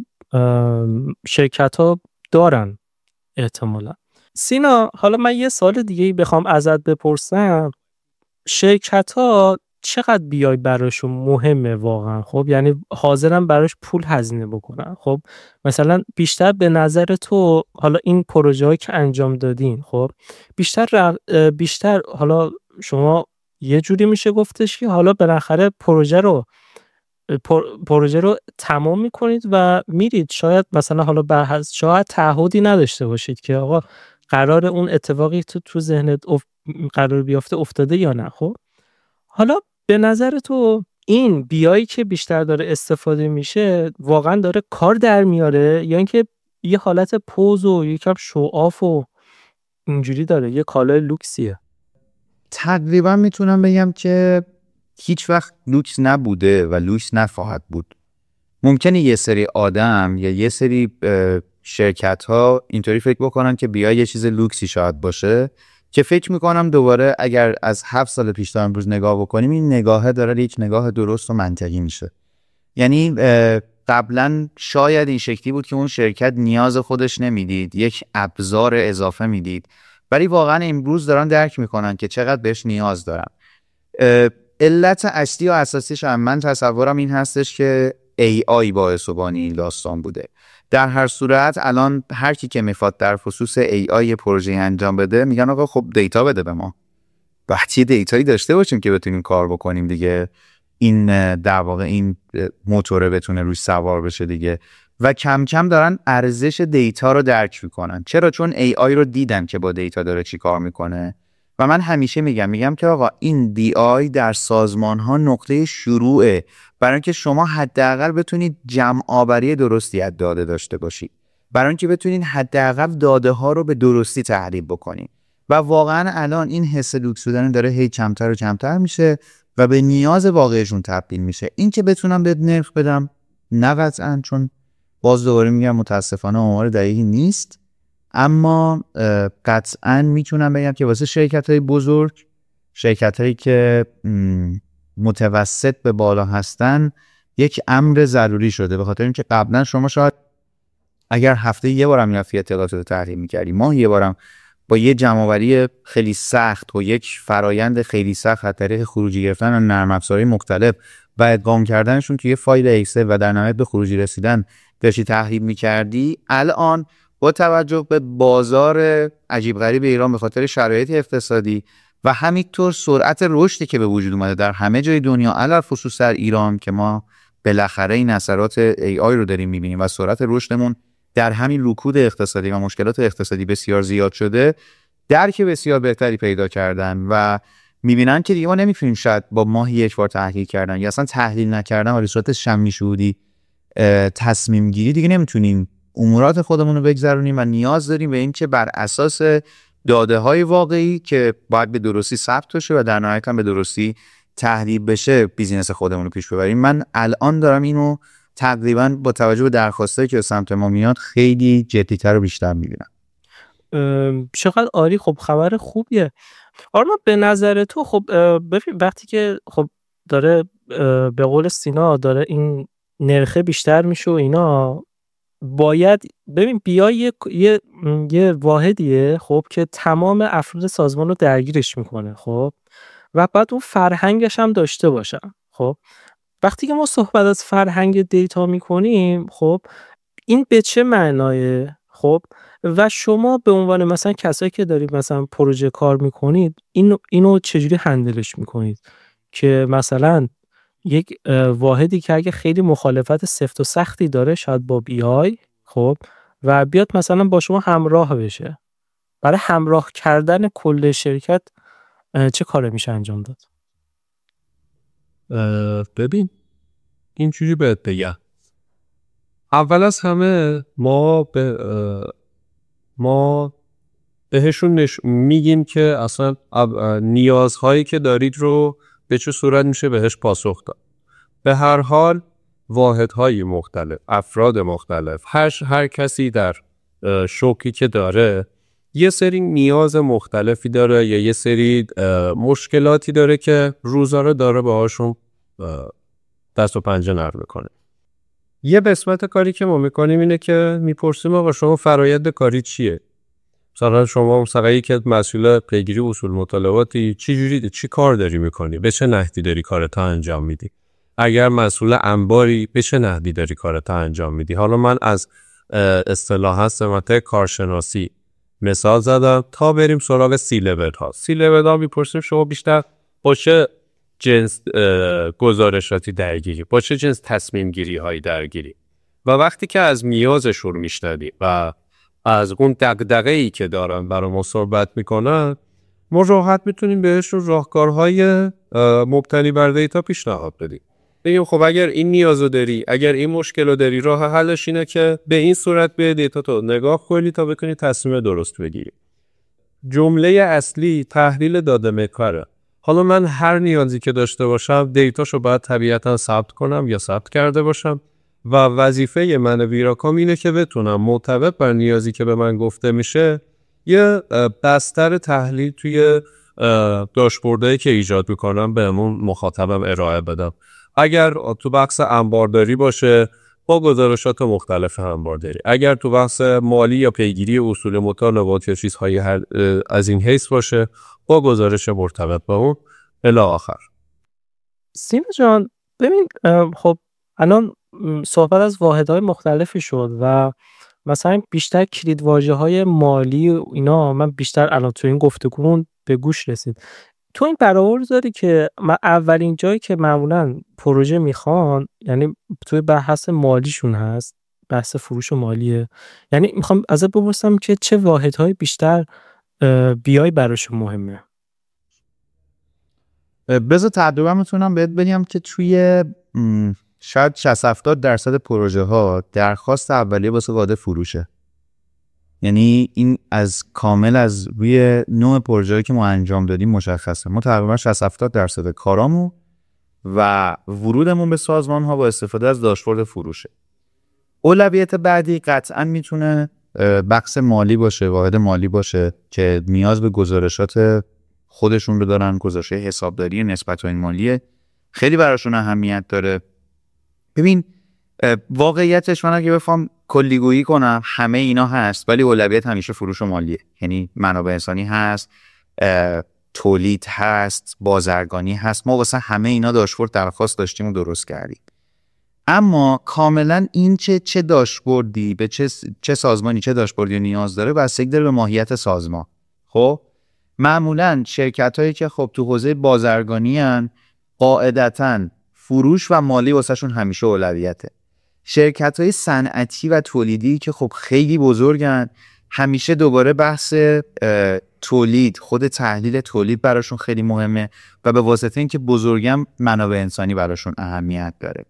شرکت ها دارن احتمالا. سینا، حالا من یه سوال دیگه بخوام ازت بپرسم، شرکت ها چقدر بیای براشون مهمه واقعا؟ خب یعنی حاضرن براش پول هزینه بکنن؟ خب مثلا بیشتر به نظر تو حالا این پروژه هایی که انجام دادین، خب بیشتر بیشتر حالا شما یه جوری میشه گفتش که حالا بالاخره پروژه رو پروژه رو تمام میکنید و میرید، شاید مثلا حالا بر شاید تعهدی نداشته باشید که آقا قرار اون اتفاقی تو تو ذهنت اف... قرار بیافته افتاده یا نه. خب حالا به نظر تو این بیایی که بیشتر داره استفاده میشه واقعا داره کار در میاره یا اینکه یه حالت پوز و یکم شوآف و اینجوری داره، یه کالای لوکسیه؟ تقریبا میتونم بگم که هیچ وقت لوکس نبوده و لوکس نخواهد بود. ممکنه یه سری آدم یا یه سری شرکت ها اینطوری فکر بکنن که بیا یه چیز لوکسی شاید باشه، که فکر میکنم دوباره اگر از هفت سال پیش تا امروز نگاه بکنیم این نگاهه داره یک نگاه درست و منطقی میشه. یعنی قبلا شاید این شکلی بود که اون شرکت نیاز خودش نمیدید، یک ابزار اضافه میدید، ولی واقعا امروز دارن درک میکنن که چقدر بهش نیاز دارن. علت اصلی و اساسیش هم من تصورم این هستش که ای آی باعث و بانی این داستان بوده. در هر صورت الان هر کی که میخواد در خصوص ای آی پروژه انجام بده میگن آقا خب دیتا بده به ما، وقتی دیتایی داشته باشیم که بتونیم کار بکنیم دیگه، این در واقع این موتوره بتونه روش سوار بشه دیگه. و کم کم دارن ارزش دیتا رو درک میکنن. چرا؟ چون ای آی رو دیدن که با دیتا داره چی کار میکنه. و من همیشه میگم میگم که آقا این بی آی در سازمان ها نقطه شروعه، برای اینکه شما حداقل بتونید جمع آوری درستی از داده داشته باشید، برای اینکه بتونید حداقل داده ها رو به درستی تحلیل بکنید. و واقعا الان این حس لوکس شدن داره هی کمتر و کمتر میشه و به نیاز واقعیشون تبدیل میشه. این که بتونم به نرخ بدم نه قطعاً، چون باز دوباره میگم متاسفانه آمار دقیقی نیست، اما قطعاً میتونم بگم که واسه شرکت‌های بزرگ، شرکت‌هایی که متوسط به بالا هستن، یک امر ضروری شده. به خاطر اینکه قبلا شما شاید اگر هفته یه بارم میرفتی اطلاعات رو تحلیل می‌کردی، ماه یه بارم با یه جمع‌آوری خیلی سخت و یک فرایند خیلی سخت از طریق خروجی گرفتن از نرم افزارهای مختلف و ادغام کردنشون توی فایل اکسل و در نهایت به خروجی رسیدن داشتی تحلیل می‌کردی، الان با توجه به بازار عجیب غریب ایران به خاطر شرایط اقتصادی و همینطور سرعت رشدی که به وجود اومده در همه جای دنیا، علاوه خصوص در ایران که ما بالاخره این اثرات ای آی رو داریم می‌بینیم و سرعت رشدمون در همین رکود اقتصادی و مشکلات اقتصادی بسیار زیاد شده، درک بسیار بهتری پیدا کردن و می‌بینن که دیگه ما نمی‌تونیم شاید با ماهی یک بار تحلیل کردن یا اصلا تحلیل نکردن و به صورت شمی شهودی تصمیم گیری دیگه نمیتونیم امورات خودمون رو بگذرونیم و نیاز داریم به این که بر اساس داده های واقعی که باید به درستی ثبت بشه و در نهایت هم به درستی تحلیل بشه بیزینس خودمون رو پیش ببریم. من الان دارم اینو تقریبا با توجه به درخواستایی که سمت ما میاد خیلی جدی‌تر و بیشتر میبینم. چقدر عالی. خب خبر خوبیه. آرمان به نظر تو خب ببین وقتی که خب داره به قول سینا داره این نرخه بیشتر میشه و اینا، باید ببین بیای یه،, یه،, یه واحدیه خب که تمام افراد سازمان رو درگیرش میکنه خب و بعد اون فرهنگش هم داشته باشن. خب وقتی که ما صحبت از فرهنگ دیتا میکنیم خب این به چه معنایه؟ خب و شما به عنوان مثلا کسایی که دارید مثلا پروژه کار میکنید این اینو چجوری هندلش میکنید که مثلا یک واحدی که اگه خیلی مخالفت سفت و سختی داره شاید با بی آی خب و بیاد مثلا با شما همراه بشه، برای همراه کردن کل شرکت چه کاره میشه انجام داد؟ ببین اینجوری بهت بگم، اول از همه ما به ما بهشون نش... میگیم که اصلا نیازهایی که دارید رو به چه صورت میشه بهش پاسخ داد. به هر حال واحدهای مختلف، افراد مختلف، هر, هر کسی در شوکی که داره یه سری نیاز مختلفی داره یا یه سری مشکلاتی داره که روزانه داره باهاشون دست و پنجه نرم میکنه. یه قسمت کاری که ما میکنیم اینه که میپرسیم آقا شما فرآیند کاری چیه؟ مثلا شما مثلا که مسئول پیگیری اصول مطالباتی، چی جوری چی کار داری میکنی؟ به چه نحوی داری کارت انجام میدی؟ اگر مسئول انباری به چه نحوی داری کارت انجام میدی؟ حالا من از اصطلاحات سمت کارشناسی مثال زدم تا بریم سراغ سی لول ها. سی لول ها میپرسیم شما بیشتر با چه جنس گزارشاتی درگیری، با چه جنس تصمیم گیری هایی درگیری. و وقتی که از نیازشون میشنویم و از اون دغدغه‌ای که دارن برای ما صحبت میکنن، ما راحت میتونیم بهشون راهکارهای مبتنی بر دیتا پیشنهاد بدیم. بگیم خب اگر این نیازو داری، اگر این مشکلو داری، راه حلش اینه که به این صورت به دیتا تو نگاه کنی تا بتونی تصمیم درست بگیری. جمله اصلی تحلیل داده محوره. حالا من هر نیازی که داشته باشم دیتاشو باید طبیعتا ثبت کنم یا ثبت کرده باشم و وظیفه من ویراکام اینه که بتونم مرتبط بر نیازی که به من گفته میشه یه بستر تحلیل توی داشبوردایی که ایجاد میکنم بهمون مخاطبم ارائه بدم. اگر تو بخش انبارداری باشه با گزارشات مختلف انبارداری، اگر تو بخش مالی یا پیگیری اصول مطالبات یا چیزهای از این حیث باشه با گزارش مرتبط با اون الی آخر. سینا جان ببین خب الان صحبت از واحدهای مختلفی شد و مثلا بیشتر کلیدواژه‌های مالی و اینا من بیشتر الان تو این گفتگو به گوش رسید. تو این برآورد داری که اولین جایی که معمولاً پروژه میخوان یعنی توی بحث مالیشون هست، بحث فروش و مالیه. یعنی میخوام ازت بپرسم که چه واحدهای بیشتر بیای براشون مهمه؟ بذار تقریبا میتونم بهت بگم که توی شاید شصت هفتاد درصد پروژه ها درخواست اولیه واسه واحد فروشه. یعنی این از کامل از روی نوع پروژه‌ای که ما انجام دادیم مشخصه. ما تقریبا شصت هفتاد درصد کارامون و ورودمون به سازمان ها با استفاده از داشبورد فروشه. اولویت بعدی قطعا میتونه بخش مالی باشه، واحد مالی باشه که نیاز به گزارشات خودشون رو دارن، گزارش حسابداری نسبت و این مالیه خیلی براشون اهمیت داره. ببین واقعیتش من اگه بخوام کلیگویی کنم همه اینا هست، ولی اولویت همیشه فروش و مالیه. یعنی منابع انسانی هست، تولید هست، بازرگانی هست. ما واسه همه اینا داشبورد درخواست داشتیم و درست کردیم. اما کاملا این چه چه داشبوردی به چه چه سازمانی چه داشبوردی نیاز داره بستگی داره به ماهیت سازمان. خب معمولا شرکتایی که خب تو حوزه بازرگانی ان قاعدتاً فروش و مالی واسهشون همیشه اولویته. شرکت‌های صنعتی و تولیدی که خب خیلی بزرگن همیشه دوباره بحث تولید، خود تحلیل تولید براشون خیلی مهمه و به واسطه اینکه بزرگن منابع انسانی براشون اهمیت داره.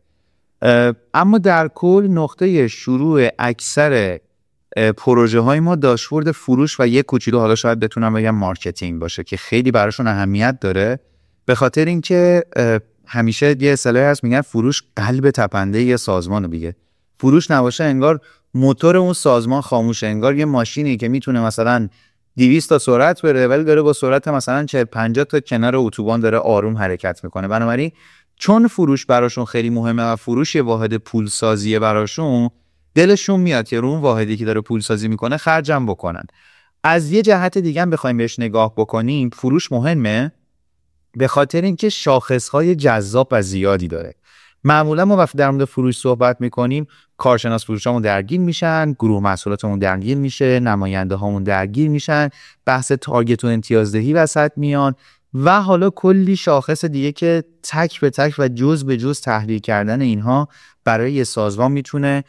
اما در کل نقطه شروع اکثر پروژه های ما داشبورد فروش و یک کوچولو حالا شاید بتونم بگم مارکتینگ باشه که خیلی براشون اهمیت داره، به خاطر اینکه همیشه یه اصطلاحی هست میگن فروش قلب تپنده یه سازمانو میگه. فروش نباشه انگار موتور اون سازمان خاموشه، انگار یه ماشینی که میتونه مثلا دویست تا سرعت بره ولی داره با سرعت مثلا چهل پنجاه تا کنار اتوبان داره آروم حرکت میکنه. بنابراین چون فروش براشون خیلی مهمه و فروش یه واحد پولسازیه براشون، دلشون میاد که رو اون واحدی که داره پولسازی میکنه خرجم بکنن. از یه جهت دیگه هم بخوایم بهش نگاه بکنیم، فروش مهمه به خاطر اینکه شاخصهای جذاب و زیادی داره. معمولا ما وقتی در مورد فروش صحبت میکنیم کارشناس فروشامون درگیر میشن، گروه محصولاتمون درگیر میشه، نماینده هامون درگیر میشن، بحث تارگت و امتیازدهی وسط میان و حالا کلی شاخص دیگه که تک به تک و جز به جز تحلیل کردن اینها برای یه سازمان میتونه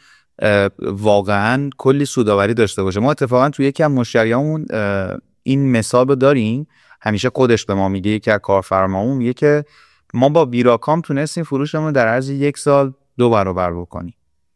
واقعا کلی سودآوری داشته باشه. ما اتفاقا توی یکی از مشتریامون این مثال رو داریم، همیشه خودش به ما میگه که کارفرمامون میگه که ما با ویراکام تونستیم فروشمون در عرض یک سال دو برابر بکنیم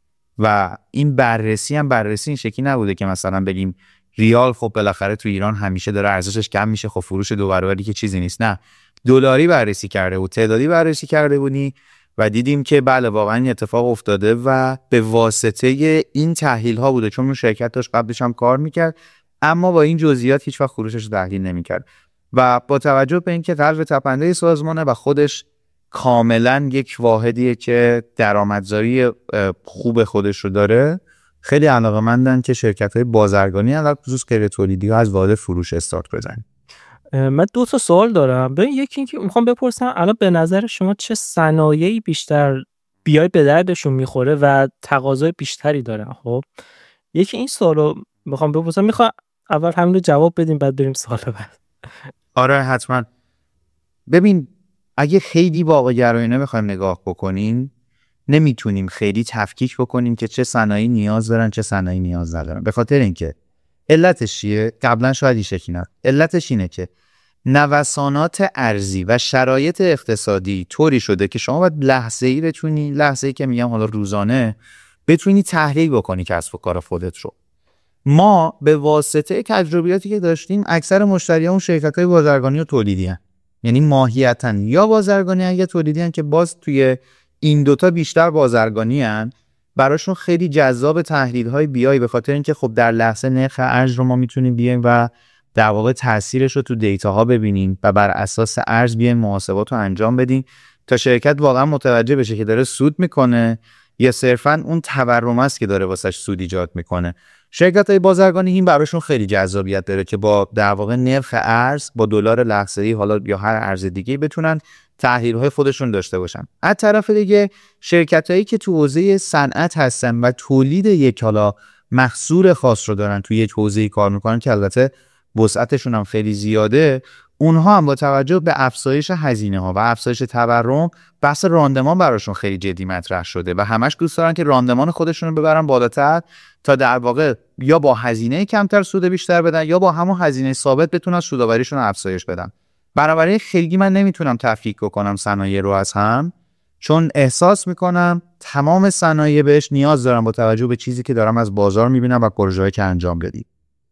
و این بررسی هم بررسی این شکلی نبوده که مثلا بگیم ریال خب بالاخره تو ایران همیشه داره ارزشش کم میشه، خب فروش دو برابری که چیزی نیست. نه، دلاری بررسی کرده بود، تعدادی بررسی کرده بودی و دیدیم که بله واقعا این اتفاق افتاده و به واسطه این تحلیل ها بوده، چون اون شرکت داشت قبلش هم کار میکرد اما با این جزئیات هیچ وقت فروشش رو تحلیل نمیکرد و با توجه به اینکه قلب تپنده سازمانه و خودش کاملا یک واحدیه که درآمدزایی خوب خودش رو داره، خیلی علاقه‌مندن که شرکت‌های بازرگانی علاوه خصوص غیر تولیدی ها از واحد فروش استارت بزنن. من دو تا سوال دارم. ببین یکی اینکه میخوام بپرسم الان به نظر شما چه صنایعی بیشتر بیای به دردشون میخوره و تقاضای بیشتری دارن؟ خب یکی این سوالو میخوام بپرسم، میخوام اول همین رو جواب بدیم بعد بریم سوال بعد. آره حتما. ببین اگه خیلی واقع گرایانه بخوایم نگاه بکنیم نمیتونیم خیلی تفکیک بکنیم که چه صنایعی نیاز دارن چه صنایعی نیاز ندارن، به خاطر اینکه علتش چیه؟ قبلا شاید این شکلی نبود. علتش اینه که نوسانات ارزی و شرایط اقتصادی طوری شده که شما باید لحظه‌ای بتونی، لحظه‌ای که میگم حالا روزانه، بتونی تحلیل بکنی کسب و کار خودت رو. ما به واسطه تجربیاتی که داشتیم اکثر مشتریامون شرکت‌های بازرگانی و تولیدی هستن. یعنی ماهیتاً یا بازرگانی هستن یا تولیدی هستن که باز توی این دوتا بیشتر بازرگانی هستن. براشون خیلی جذاب تحلیل‌های بیای به خاطر اینکه خب در لحظه نرخ ارز رو ما میتونیم بیایم و در واقع تاثیرش رو تو دیتاها ببینیم و بر اساس ارز بیایم محاسبات رو انجام بدیم تا شرکت واقعا متوجه بشه که داره سود میکنه یا صرفاً اون تورم است که داره واسش سود ایجاد میکنه. شرکت‌های بازرگانی این براشون خیلی جذابیت داره که با در واقع نرخ ارز با دلار لحظه‌ای حالا یا هر ارز دیگه‌ای بتونن تحلیل‌های خودشون داشته باشن. از طرف دیگه شرکتایی که تو حوزه صنعت هستن و تولید یک حالا محصول خاص رو دارن توی یک حوزه‌ای کار میکنن که البته وسعتشون هم خیلی زیاده، اونها هم با توجه به افزایش هزینه ها و افزایش تورم بحث راندمان براشون خیلی جدی مطرح شده و همش دوست دارن که راندمان خودشون رو ببرن بالاتر تا در واقع یا با هزینه کمتر سود بیشتر بدن یا با همون هزینه ثابت بتونن سودآوریشون رو افزایش بدن. بنابراین خیلی من نمیتونم تفکیک کنم صنایع رو از هم، چون احساس میکنم تمام صنایع بهش نیاز دارم با توجه به چیزی که دارم از بازار میبینم و پروژه‌ای که انجام بدید.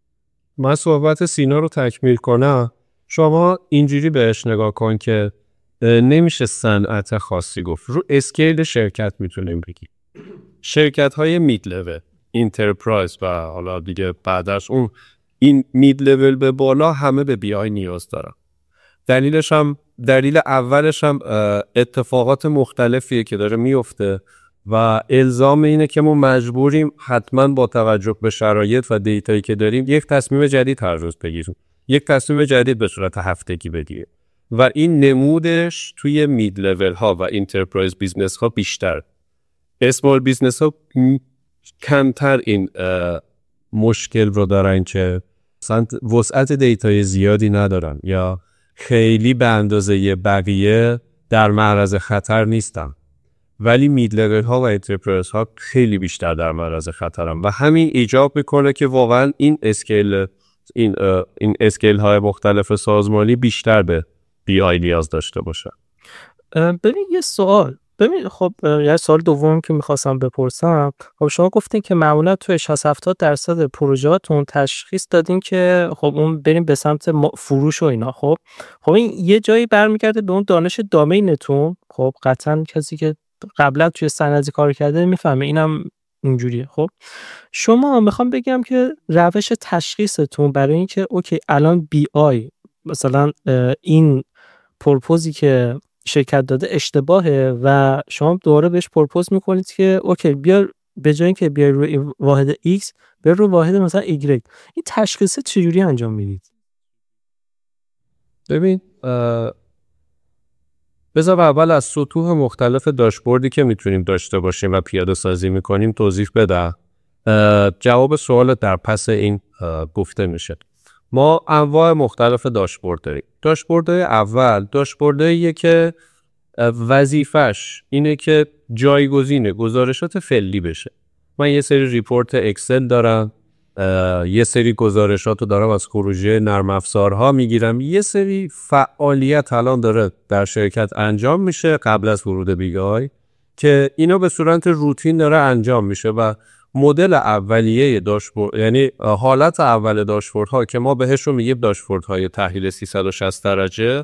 من صحبت سینا رو تکمیل کنم. شما اینجوری بهش نگاه کن که نمیشه صنعت خاصی گفت، رو اسکیل شرکت میتونیم بگیم. شرکت های مید لول، انترپرایز و حالا دیگه بعدش اون این مید لول به بالا همه به بی آی نیاز دارن. دلیلش هم دلیل اولش هم اتفاقات مختلفیه که داره میفته و الزام اینه که ما مجبوریم حتما با توجه به شرایط و دیتایی که داریم یک تصمیم جدید هر روز بگیریم، یک تصمیم جدید به صورت هفتگی بگیریم و این نمودش توی مید لول ها و انترپرایز بیزنس ها بیشتر. اسمال بیزنس ها کمتر این مشکل رو دارن که وسعت دیتای زیادی ندارن یا خیلی به اندازه بقیه در معرض خطر نیستن، ولی مید لول ها و انترپرایز ها خیلی بیشتر در معرض خطرن و همین ایجاب میکنه که واقعا این اسکیل این این اسکیل های مختلف سازمانی بیشتر به بی آی نیاز داشته باشه. ببین یه سوال ببین خب یه سوال دوم که میخواستم بپرسم، خب شما گفتین که معمولا توی شصت هفتاد درصد پروژهاتون تشخیص دادین که خب اون بریم به سمت فروش و اینا. خب خب این یه جایی برمیگرده به اون دانش دامینتون. خب قطعا کسی که قبلا توی صنعتی کار کرده میفهمه اینم اینجوریه. خب شما میخوام بگم که روش تشخیصتون برای این که اوکی الان بی آی مثلا این پرپوزی که شرکت داده اشتباهه و شما دوباره بهش پرپوز میکنید که اوکی بیا به جای اینکه بیا روی واحد X بیا روی واحد مثلا Y، این تشخیص چجوری انجام میدید؟ ببین بذار اول از سطوح مختلف داشبوردی که میتونیم داشته باشیم و پیاده سازی میکنیم توضیح بدم. جواب سوال در پس این گفته میشه. ما انواع مختلف داشبورد داریم. داشبوردهای اول داشبوردهاییه که وظیفش اینه که جایگزین گزارشات فعلی بشه. من یه سری ریپورت اکسل دارم، یه سری گزارشات رو دارم از خروجی نرم افزارها میگیرم، یه سری فعالیت الان داره در شرکت انجام میشه قبل از ورود بی آی که اینا به صورت روتین داره انجام میشه و مدل اولیه داشبورد، یعنی حالت اول داشبوردها که ما بهشون میگیم داشبوردهای تحلیل سیصد و شصت درجه،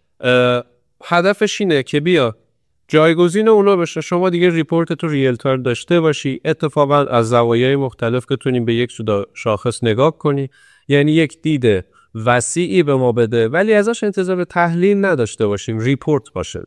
هدفش اینه که بیا جایگزین اونا بشه، شما دیگه ریپورت تو ریل تایم داشته باشی، اتفاقا از زوایای مختلف بتونیم به یک شاخص نگاه کنی، یعنی یک دید وسیعی به ما بده ولی ازش انتظار تحلیل نداشته باشیم، ریپورت باشه.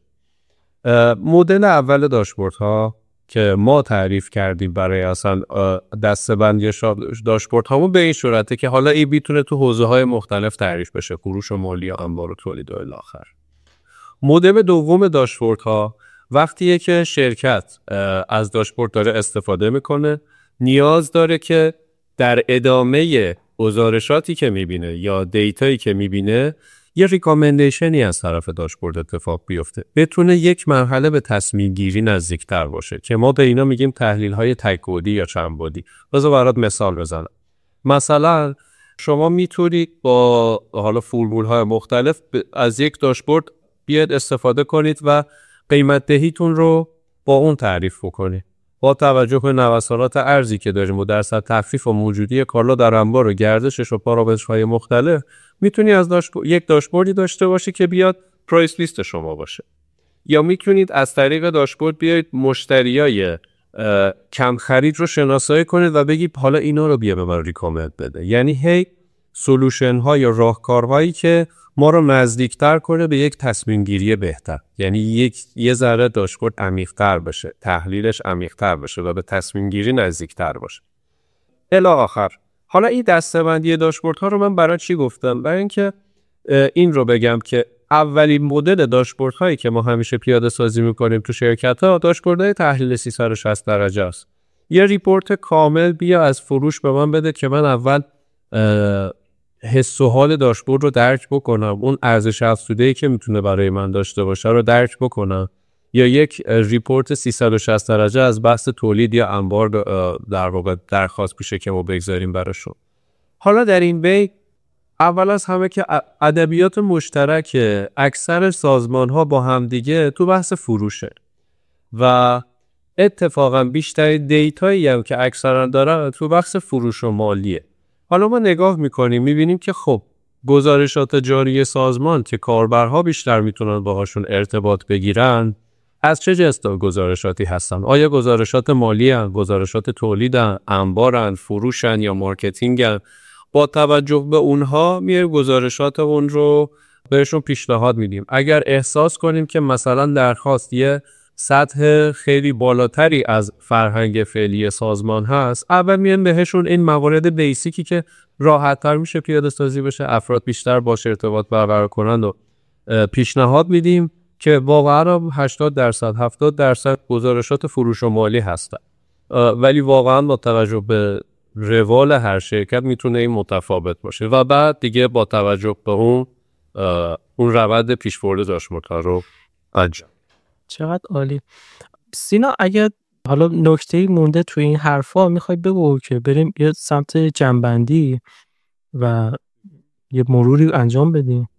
مدل اول داشبوردها که ما تعریف کردیم برای اصلا دسته‌بندی داشبوردهامون به این صورته که حالا این میتونه تو حوزه‌های مختلف تعریف بشه، فروش و مالی، انبار و تولید و الی آخر. مدل دوم داشبوردها وقتیه که شرکت از داشبورد داره استفاده میکنه، نیاز داره که در ادامه گزارشاتی که میبینه یا دیتایی که میبینه یه ریکامندیشنی از طرف داشبورد اتفاق بیفته، بتونه یک مرحله به تصمیم گیری نزدیکتر باشه که ما به اینا میگیم تحلیل های تک بعدی یا چند بعدی. بذار برات مثال بزنم. مثلا شما میتونید با حالا فرمول های مختلف از یک داشبورد بیاید استفاده کنید و قیمت دهیتون رو با اون تعریف بکنید. با توجه به نوسانات ارزی که داریم و درصد تخفیف و موجودی کالا در انبار و گردشش و پارامترهای مختلف، میتونی از داشبورد یک داشبوردی داشته باشی که بیاد پرایس لیست شما باشه، یا میتونید از طریق داشبورد بیاید مشتریای کم خرید رو شناسایی کنید و بگید حالا اینا رو بیا به من ریکامند بده. یعنی هی سولوشن ها یا راهکارهایی که ما رو نزدیکتر کنه به یک تصمیم گیری بهتر، یعنی یک یه ذره داشبورد عمیق‌تر بشه، تحلیلش عمیق‌تر بشه و به تصمیم گیری نزدیکتر باشه. الی آخر. حالا این دسته‌بندی داشبوردها رو من برای چی گفتم؟ برای اینکه این رو بگم که اولین مدل داشبوردهایی که ما همیشه پیاده سازی می‌کنیم تو شرکت‌ها داشبوردهای تحلیل سیصد و شصت درجه است. یه ریپورت کامل بیا از فروش به من بده که من اول حس و حال داشبورد رو درک بکنم، اون ارزش افزوده‌ای که میتونه برای من داشته باشه رو درک بکنم، یا یک ریپورت سیصد و شصت درجه از بحث تولید یا انبار در واقع درخواست بشه که ما بگذاریم براشون. حالا در این بی اول از همه که ادبیات مشترک اکثر سازمان‌ها با همدیگه تو بحث فروشه و اتفاقا بیشتر دیتایی هم که اکثرا دارن تو بحث فروش و مالیه. حالا ما نگاه میکنیم میبینیم که خب گزارشات جاری سازمان که کاربرها بیشتر میتونن باهاشون ارتباط بگیرن از چه جنس گزارشاتی هستن؟ آیا گزارشات مالی هستن، گزارشات تولیدن، انبارن، فروشن یا مارکتینگن؟ با توجه به اونها میایم گزارشات اون رو بهشون پیشنهاد میدیم. اگر احساس کنیم که مثلا درخواست یه سطح خیلی بالاتری از فرهنگ فعلی سازمان هست، اول میایم بهشون این موارد بیسیکی که راحت‌تر میشه پیاده سازی بشه، افراد بیشتر باش ارتباط برقرار کنند و پیشنهاد میدیم که واقعا هشتاد درصد هفتاد درصد گزارشات فروش و مالی هستن، ولی واقعا با توجه به روال هر شرکت میتونه این متفاوت باشه و بعد دیگه با توجه به اون اون روند پیشبرد داشبوردها رو انجام. چقدر عالی. سینا اگه حالا نکته‌ای مونده توی این حرفا میخوای بگو که بریم یه سمت جنبندی و یه مروری انجام بدیم؟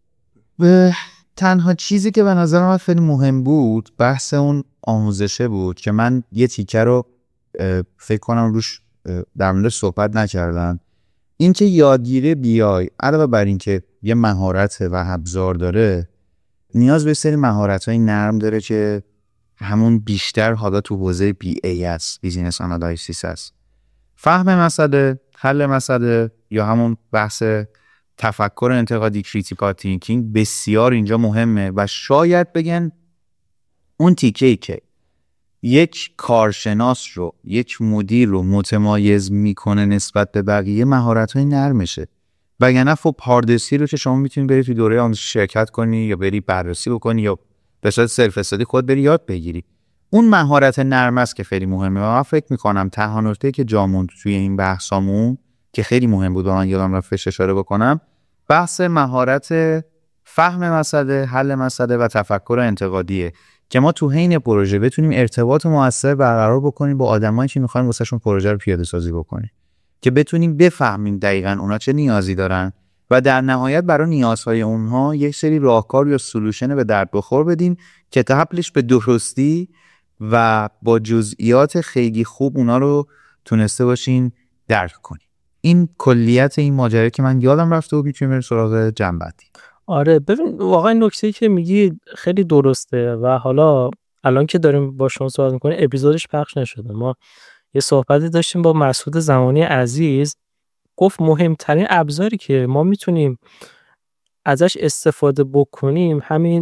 تنها چیزی که به نظر من خیلی مهم بود بحث اون آموزشه بود که من یه تیکه رو فکر کنم روش در موردش صحبت نکردم. این که یادگیری بی آی علاوه بر این که یه مهارت و ابزار داره، نیاز به سری مهارت‌های نرم داره که همون بیشتر حالا تو حوزه بی ای است، بیزینس آنالیسیس است. فهم مسئله، حل مسئله یا همون بحث تفکر انتقادی کریتیکال تینکینگ بسیار اینجا مهمه و شاید بگن اون تیکه‌ای که یک کارشناس رو، یک مدیر رو متمایز میکنه نسبت به بقیه مهارت‌های نرمشه. وگرنه خب هاردسکی رو که شما میتونید بری تو دوره آموزشی شرکت کنی یا بری بررسی بکنی یا به صورت سلف استادی خود بری یاد بگیری، اون مهارت نرم است که خیلی مهمه. و من فکر میکنم تنها نکته‌ای که جا موند توی این بحثامون که خیلی مهم بود و من یادم رفت اشاره بکنم، بحث مهارت فهم مسئله، حل مسئله و تفکر انتقادیه که ما تو حین پروژه بتونیم ارتباط موثر برقرار بکنیم با آدمایی که میخوایم واسهشون پروژه رو پیاده سازی بکنیم، که بتونیم بفهمیم دقیقاً اونا چه نیازی دارن و در نهایت برای نیازهای اونها یک سری راهکار یا سولوشن به درد بخور بدیم که تحلیلش به درستی و با جزئیات خیلی خوب اونا رو تونسته باشین درک کنیم. این کلیت این ماجرا که من یادم رفته و میتونیم سراغ جنبندی. آره ببین واقعا نکته‌ای که میگی خیلی درسته و حالا الان که داریم با شما صحبت می‌کنیم اپیزودش پخش نشده، ما یه صحبتی داشتیم با مسعود زمانی عزیز، گفت مهمترین ابزاری که ما میتونیم ازش استفاده بکنیم همین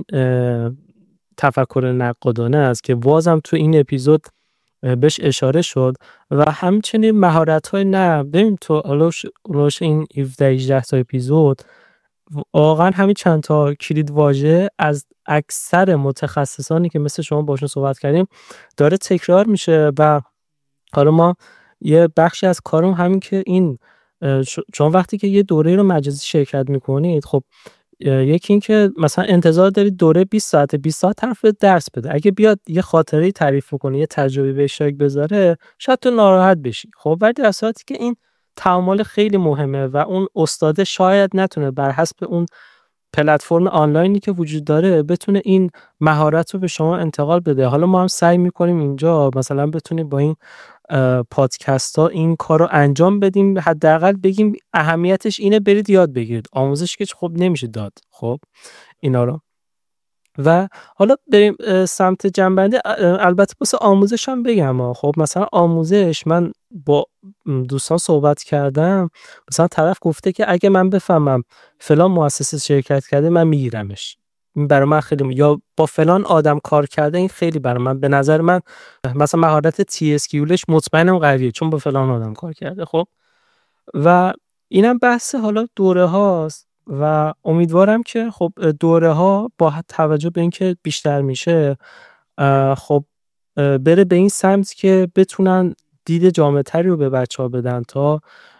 تفکر نقادانه است که بازم تو این اپیزود بهش اشاره شد و همچنین مهارت‌های نه. ببین تو اولش این هفده هجده تا اپیزود واقعا همین چند تا کلید واژه از اکثر متخصصانی که مثل شما باشون صحبت کردیم داره تکرار میشه و حالا ما یه بخشی از کارم همین که این چون وقتی که یه دوره رو مجازی شرکت میکنید، خب یکی این که مثلا انتظار دارید دوره بیست ساعت بیست ساعت طرف درس بده، اگه بیاد یه خاطره تعریف کنه، یه تجربه به اشتراک بذاره، شاید تو ناراحت بشی. خب ولی در صورتی که این تعامل خیلی مهمه و اون استاد شاید نتونه بر حسب اون پلتفرم آنلاینی که وجود داره بتونه این مهارت رو به شما انتقال بده. حالا ما هم سعی میکنیم اینجا مثلا بتونیم با این پادکست ها این کار رو انجام بدیم، حداقل بگیم اهمیتش اینه برید یاد بگیرید، آموزش که خب نمیشه داد خب اینا رو. و حالا بریم سمت جنبنده. البته واسه آموزش هم بگم، خب مثلا آموزش من با دوستان صحبت کردم، مثلا طرف گفته که اگه من بفهمم فلان مؤسسه شرکت کرده من میگیرمش، این برای من خیلی، یا با فلان آدم کار کرده، این خیلی برای من به نظر من مثلا مهارت تی اس کیولش مطمئنم قویه چون با فلان آدم کار کرده. خب و اینم بحث حالا دوره هاست و امیدوارم که خب دوره ها با توجه به اینکه بیشتر میشه خب بره به این سمت که بتونن دید جامع تری رو به بچه ها بدن تا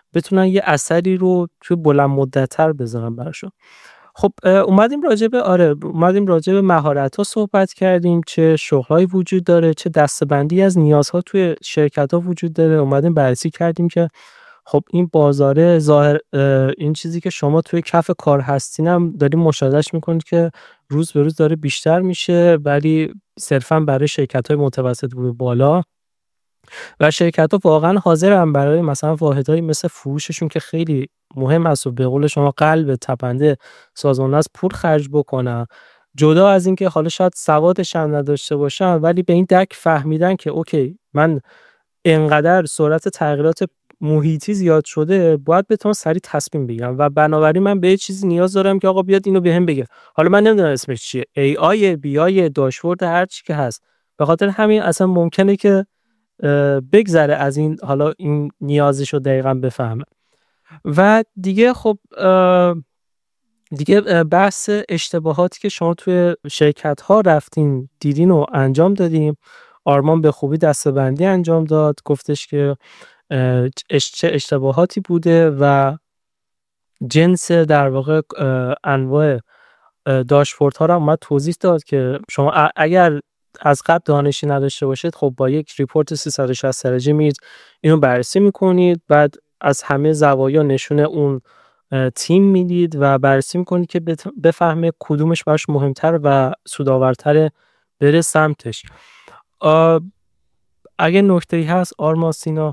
بتونن یه اثری رو توی بلند مدت‌تر بذارن براشون. خب اومدیم راجع به آره اومدیم راجع به مهارت‌ها صحبت کردیم، چه شغل‌هایی وجود داره، چه دسته‌بندی از نیازها توی شرکت‌ها وجود داره. اومدیم بررسی کردیم که خب این بازاره ظاهر این چیزی که شما توی کف کار هستین هم داریم مشاهدهش میکنید که روز به روز داره بیشتر میشه، ولی صرفا برای شرکت‌های متوسط و بالا و شرکت‌ها واقعا حاضرن برای مثلا واحدهای مثل فروششون که خیلی مهم است و به قول شما قلب تپنده سازمان از پول خرج بکنن، جدا از اینکه حالا شاید سوادش هم نداشته باشن، ولی به این درک فهمیدن که اوکی من اینقدر سرعت تغییرات محیطی زیاد شده باید بتونم سریع تصمیم بگیرم و بنابراین من به یه چیزی نیاز دارم که آقا بیاد اینو بهم بگه. حالا من نمیدونم اسمش چیه، ای آی، بی آی، داشبورد، هر چی که هست. به خاطر همین اصلا ممکنه که بگذره از این حالا این نیازشو دقیقاً بفهمه. و دیگه خب دیگه بحث اشتباهاتی که شما توی شرکت ها رفتین دیدین و انجام دادیم. آرمان به خوبی دسته‌بندی انجام داد، گفتش که چه اشتباهاتی بوده و جنس در واقع انواع داشبوردها رو اومد توضیح داد که شما اگر از قبل دانشی نداشته باشید خب با یک ریپورت سیصد و شصت درجه میید اینو بررسی میکنید، بعد از همه زوایا نشونه اون تیم میدید و بررسی میکنید که بفهمه کدومش براش مهمتر و سودآورتره بره سمتش. اگه نکته‌ای هست آرمان، سینا؟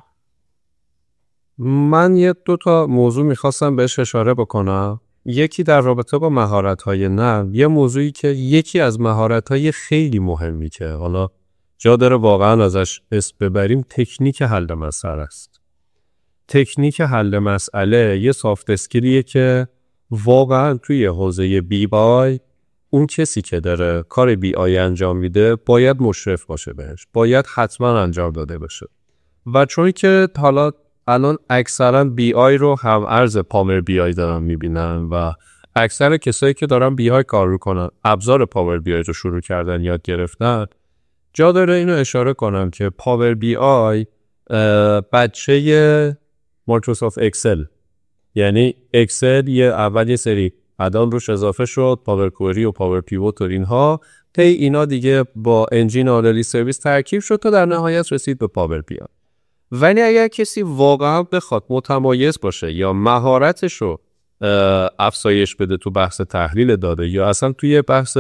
من یه دو تا موضوع میخواستم بهش اشاره بکنم. یکی در رابطه با مهارت‌های نرم، یه موضوعی که یکی از مهارت‌های خیلی مهمی که حالا جا داره واقعا ازش اسم ببریم، تکنیک حل مسئله است. تکنیک حل مسئله یه سافت اسکیلیه که واقعا توی حوزه بی آی اون کسی که داره کار بی آی انجام میده باید مشرف باشه بهش، باید حتما انجام داده باشه. و چون که حالا الان اکثرا بی آی رو هم ارز پاور بی آی دارن میبینن و اکثر کسایی که دارن بی آی کار رو کنن ابزار پاور بی آی رو شروع کردن یاد گرفتن. جا داره اینو اشاره کنم که پاور بی آی بچه مایکروسافت اکسل، یعنی اکسل یه اول یه سری ادان روش اضافه شد، پاور کوئری و پاور پیوت و اینها، تی اینا دیگه با انجین آنالیز سرویس ترکیب شد تا در نهایت رسید به پاور بی آی. ولی اگر کسی واقعا بخواد متمایز باشه یا مهارتش رو افزایش بده تو بحث تحلیل داده یا اصلا توی بحث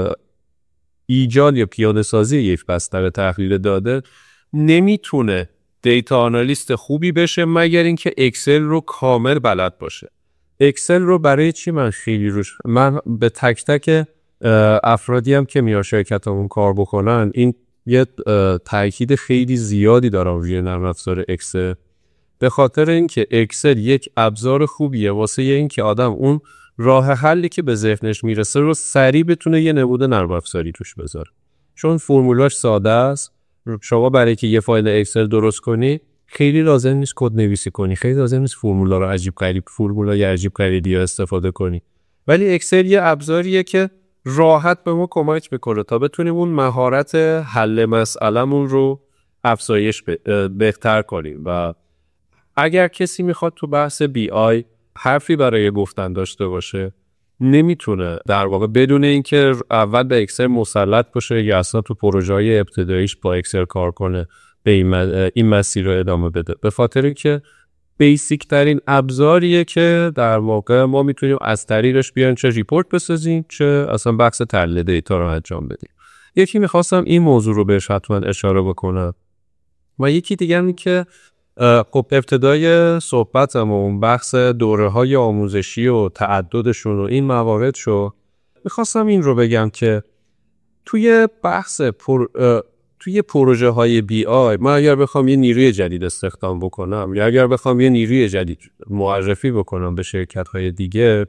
ایجاد یا پیاده سازی یک بستر تحلیل داده، نمیتونه دیتا آنالیست خوبی بشه مگر اینکه اکسل رو کامل بلد باشه. اکسل رو برای چی من خیلی روش من به تک تک افرادی هم که میان شرکتمون کار بکنن این یه تاکید خیلی زیادی دارم روی نرم افزار اکسل، به خاطر اینکه اکسل یک ابزار خوبیه واسه اینکه آدم اون راه حلی که به ذهنش میرسه رو سریع بتونه یه نمود نرم افزاری توش بذاره. چون فرمولاش ساده است. شما برای که یه فایل اکسل درست کنی خیلی لازم نیست کد نویسی کنی، خیلی لازم نیست فرمولا رو عجیب غریب فرمولای عجیب غریبی استفاده کنی، ولی اکسل یه ابزاریه که راحت به ما کمک میکنه تا بتونیم اون مهارت حل مسئله‌مون رو افزایش بهتر کنیم. و اگر کسی میخواد تو بحث بی آی حرفی برای گفتن داشته باشه، نمیتونه در واقع بدون اینکه اول به اکسل مسلط باشه یا اصلا تو پروژه‌های ابتداییش با اکسل کار کنه به این مسیر رو ادامه بده، به خاطر اینکه بیسیک ترین ابزاریه که در واقع ما میتونیم از طریقش بیان چه ریپورت بسازیم چه اصلا بحث تحلیل دیتا رو انجام بدیم. یکی میخواستم این موضوع رو بهش حتما اشاره بکنم و یکی دیگه این که خب ابتدای صحبتم و اون بحث دوره‌های آموزشی و تعددشون و این موارد شو، میخواستم این رو بگم که توی بحث پر توی پروژه های بی آی من اگر بخوام یه نیروی جدید استخدام بکنم یا اگر بخوام یه نیروی جدید معرفی بکنم به شرکت های دیگه،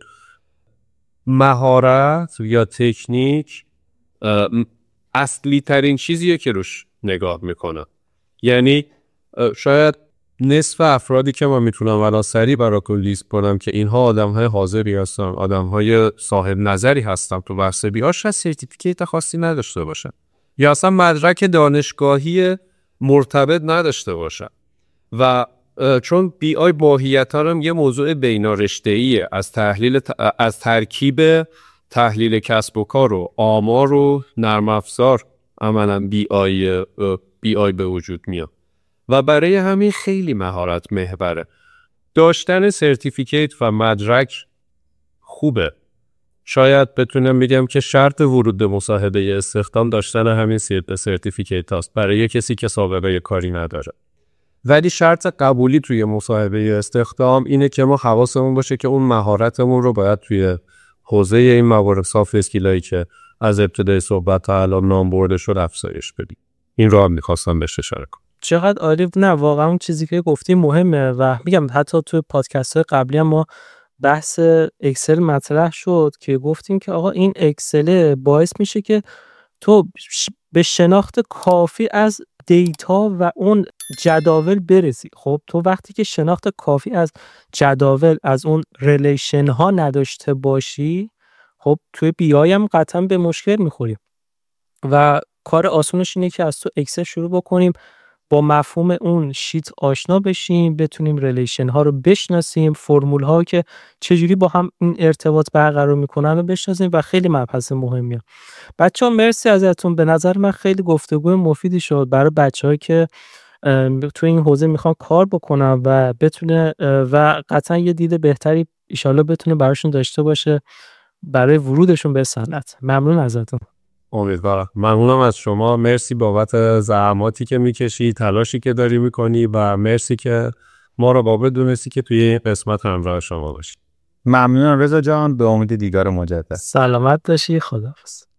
مهارت یا تکنیک اصلی ترین چیزیه که روش نگاه میکنم. یعنی شاید نصف افرادی که من میتونم الان سریع براتون لیست کنم که اینها آدم های حاضری هستن، آدم های صاحب نظری هستن تو بحث بی آی، شاید سرتیفیکیت خاصی نداشته باشن یا اصلا مدرک دانشگاهی مرتبط نداشته باشن و چون بی آی ماهیتاً هم یه موضوع بینارشته‌ایه، از تحلیل ت... از ترکیب تحلیل کسب و کار و آمار و نرم افزار عملاً بی آی بی آی به وجود میاد و برای همین خیلی مهارت محوره. داشتن سرتیفیکیت و مدرک خوبه. شاید بتونم بگم که شرط ورود به مصاحبه استخدام داشتن همین سرتیفیکیت هاست برای کسی که سابقه کاری نداره. ولی شرط قبولی توی مصاحبه استخدام اینه که ما حواسمون باشه که اون مهارتمون رو باید توی حوزه این موارد سافت اسکیلایی که از ابتدای صحبت تا الان نام برده شد افزایش بدیم. این رو هم می‌خواستم بهش اشاره کنم. چقدر عالی. نه واقعا اون چیزی که گفتی مهمه و میگم حتی توی پادکست‌های قبلی هم ما بحث اکسل مطرح شد که گفتیم که آقا این اکسل باعث میشه که تو به شناخت کافی از دیتا و اون جداول برسی. خب تو وقتی که شناخت کافی از جداول از اون ریلیشن ها نداشته باشی، خب توی بی آی هم قطعا به مشکل میخوریم و کار آسونش اینه که از تو اکسل شروع بکنیم، با مفهوم اون شیت آشنا بشیم، بتونیم ریلیشن ها رو بشناسیم، فرمول ها که چجوری با هم این ارتباط برقرار میکنن رو بشناسیم و خیلی مبحث مهمیه. بچه‌ها مرسی ازتون. به نظر من خیلی گفتگو مفیدی شد برای بچه‌هایی که تو این حوزه میخوان کار بکنن و بتونه و قطعا یه دید بهتری ان بتونه براشون داشته باشه برای ورودشون به صنعت. ممنون ازتون. امیدوارم. ممنونم از شما. مرسی بابت زحماتی که میکشی، تلاشی که داری میکنی و مرسی که ما رو با بدونستی که توی این قسمت همراه شما باشی. ممنونم رضا جان. به امید دیدار مجدد. سلامت باشی. خداحافظ.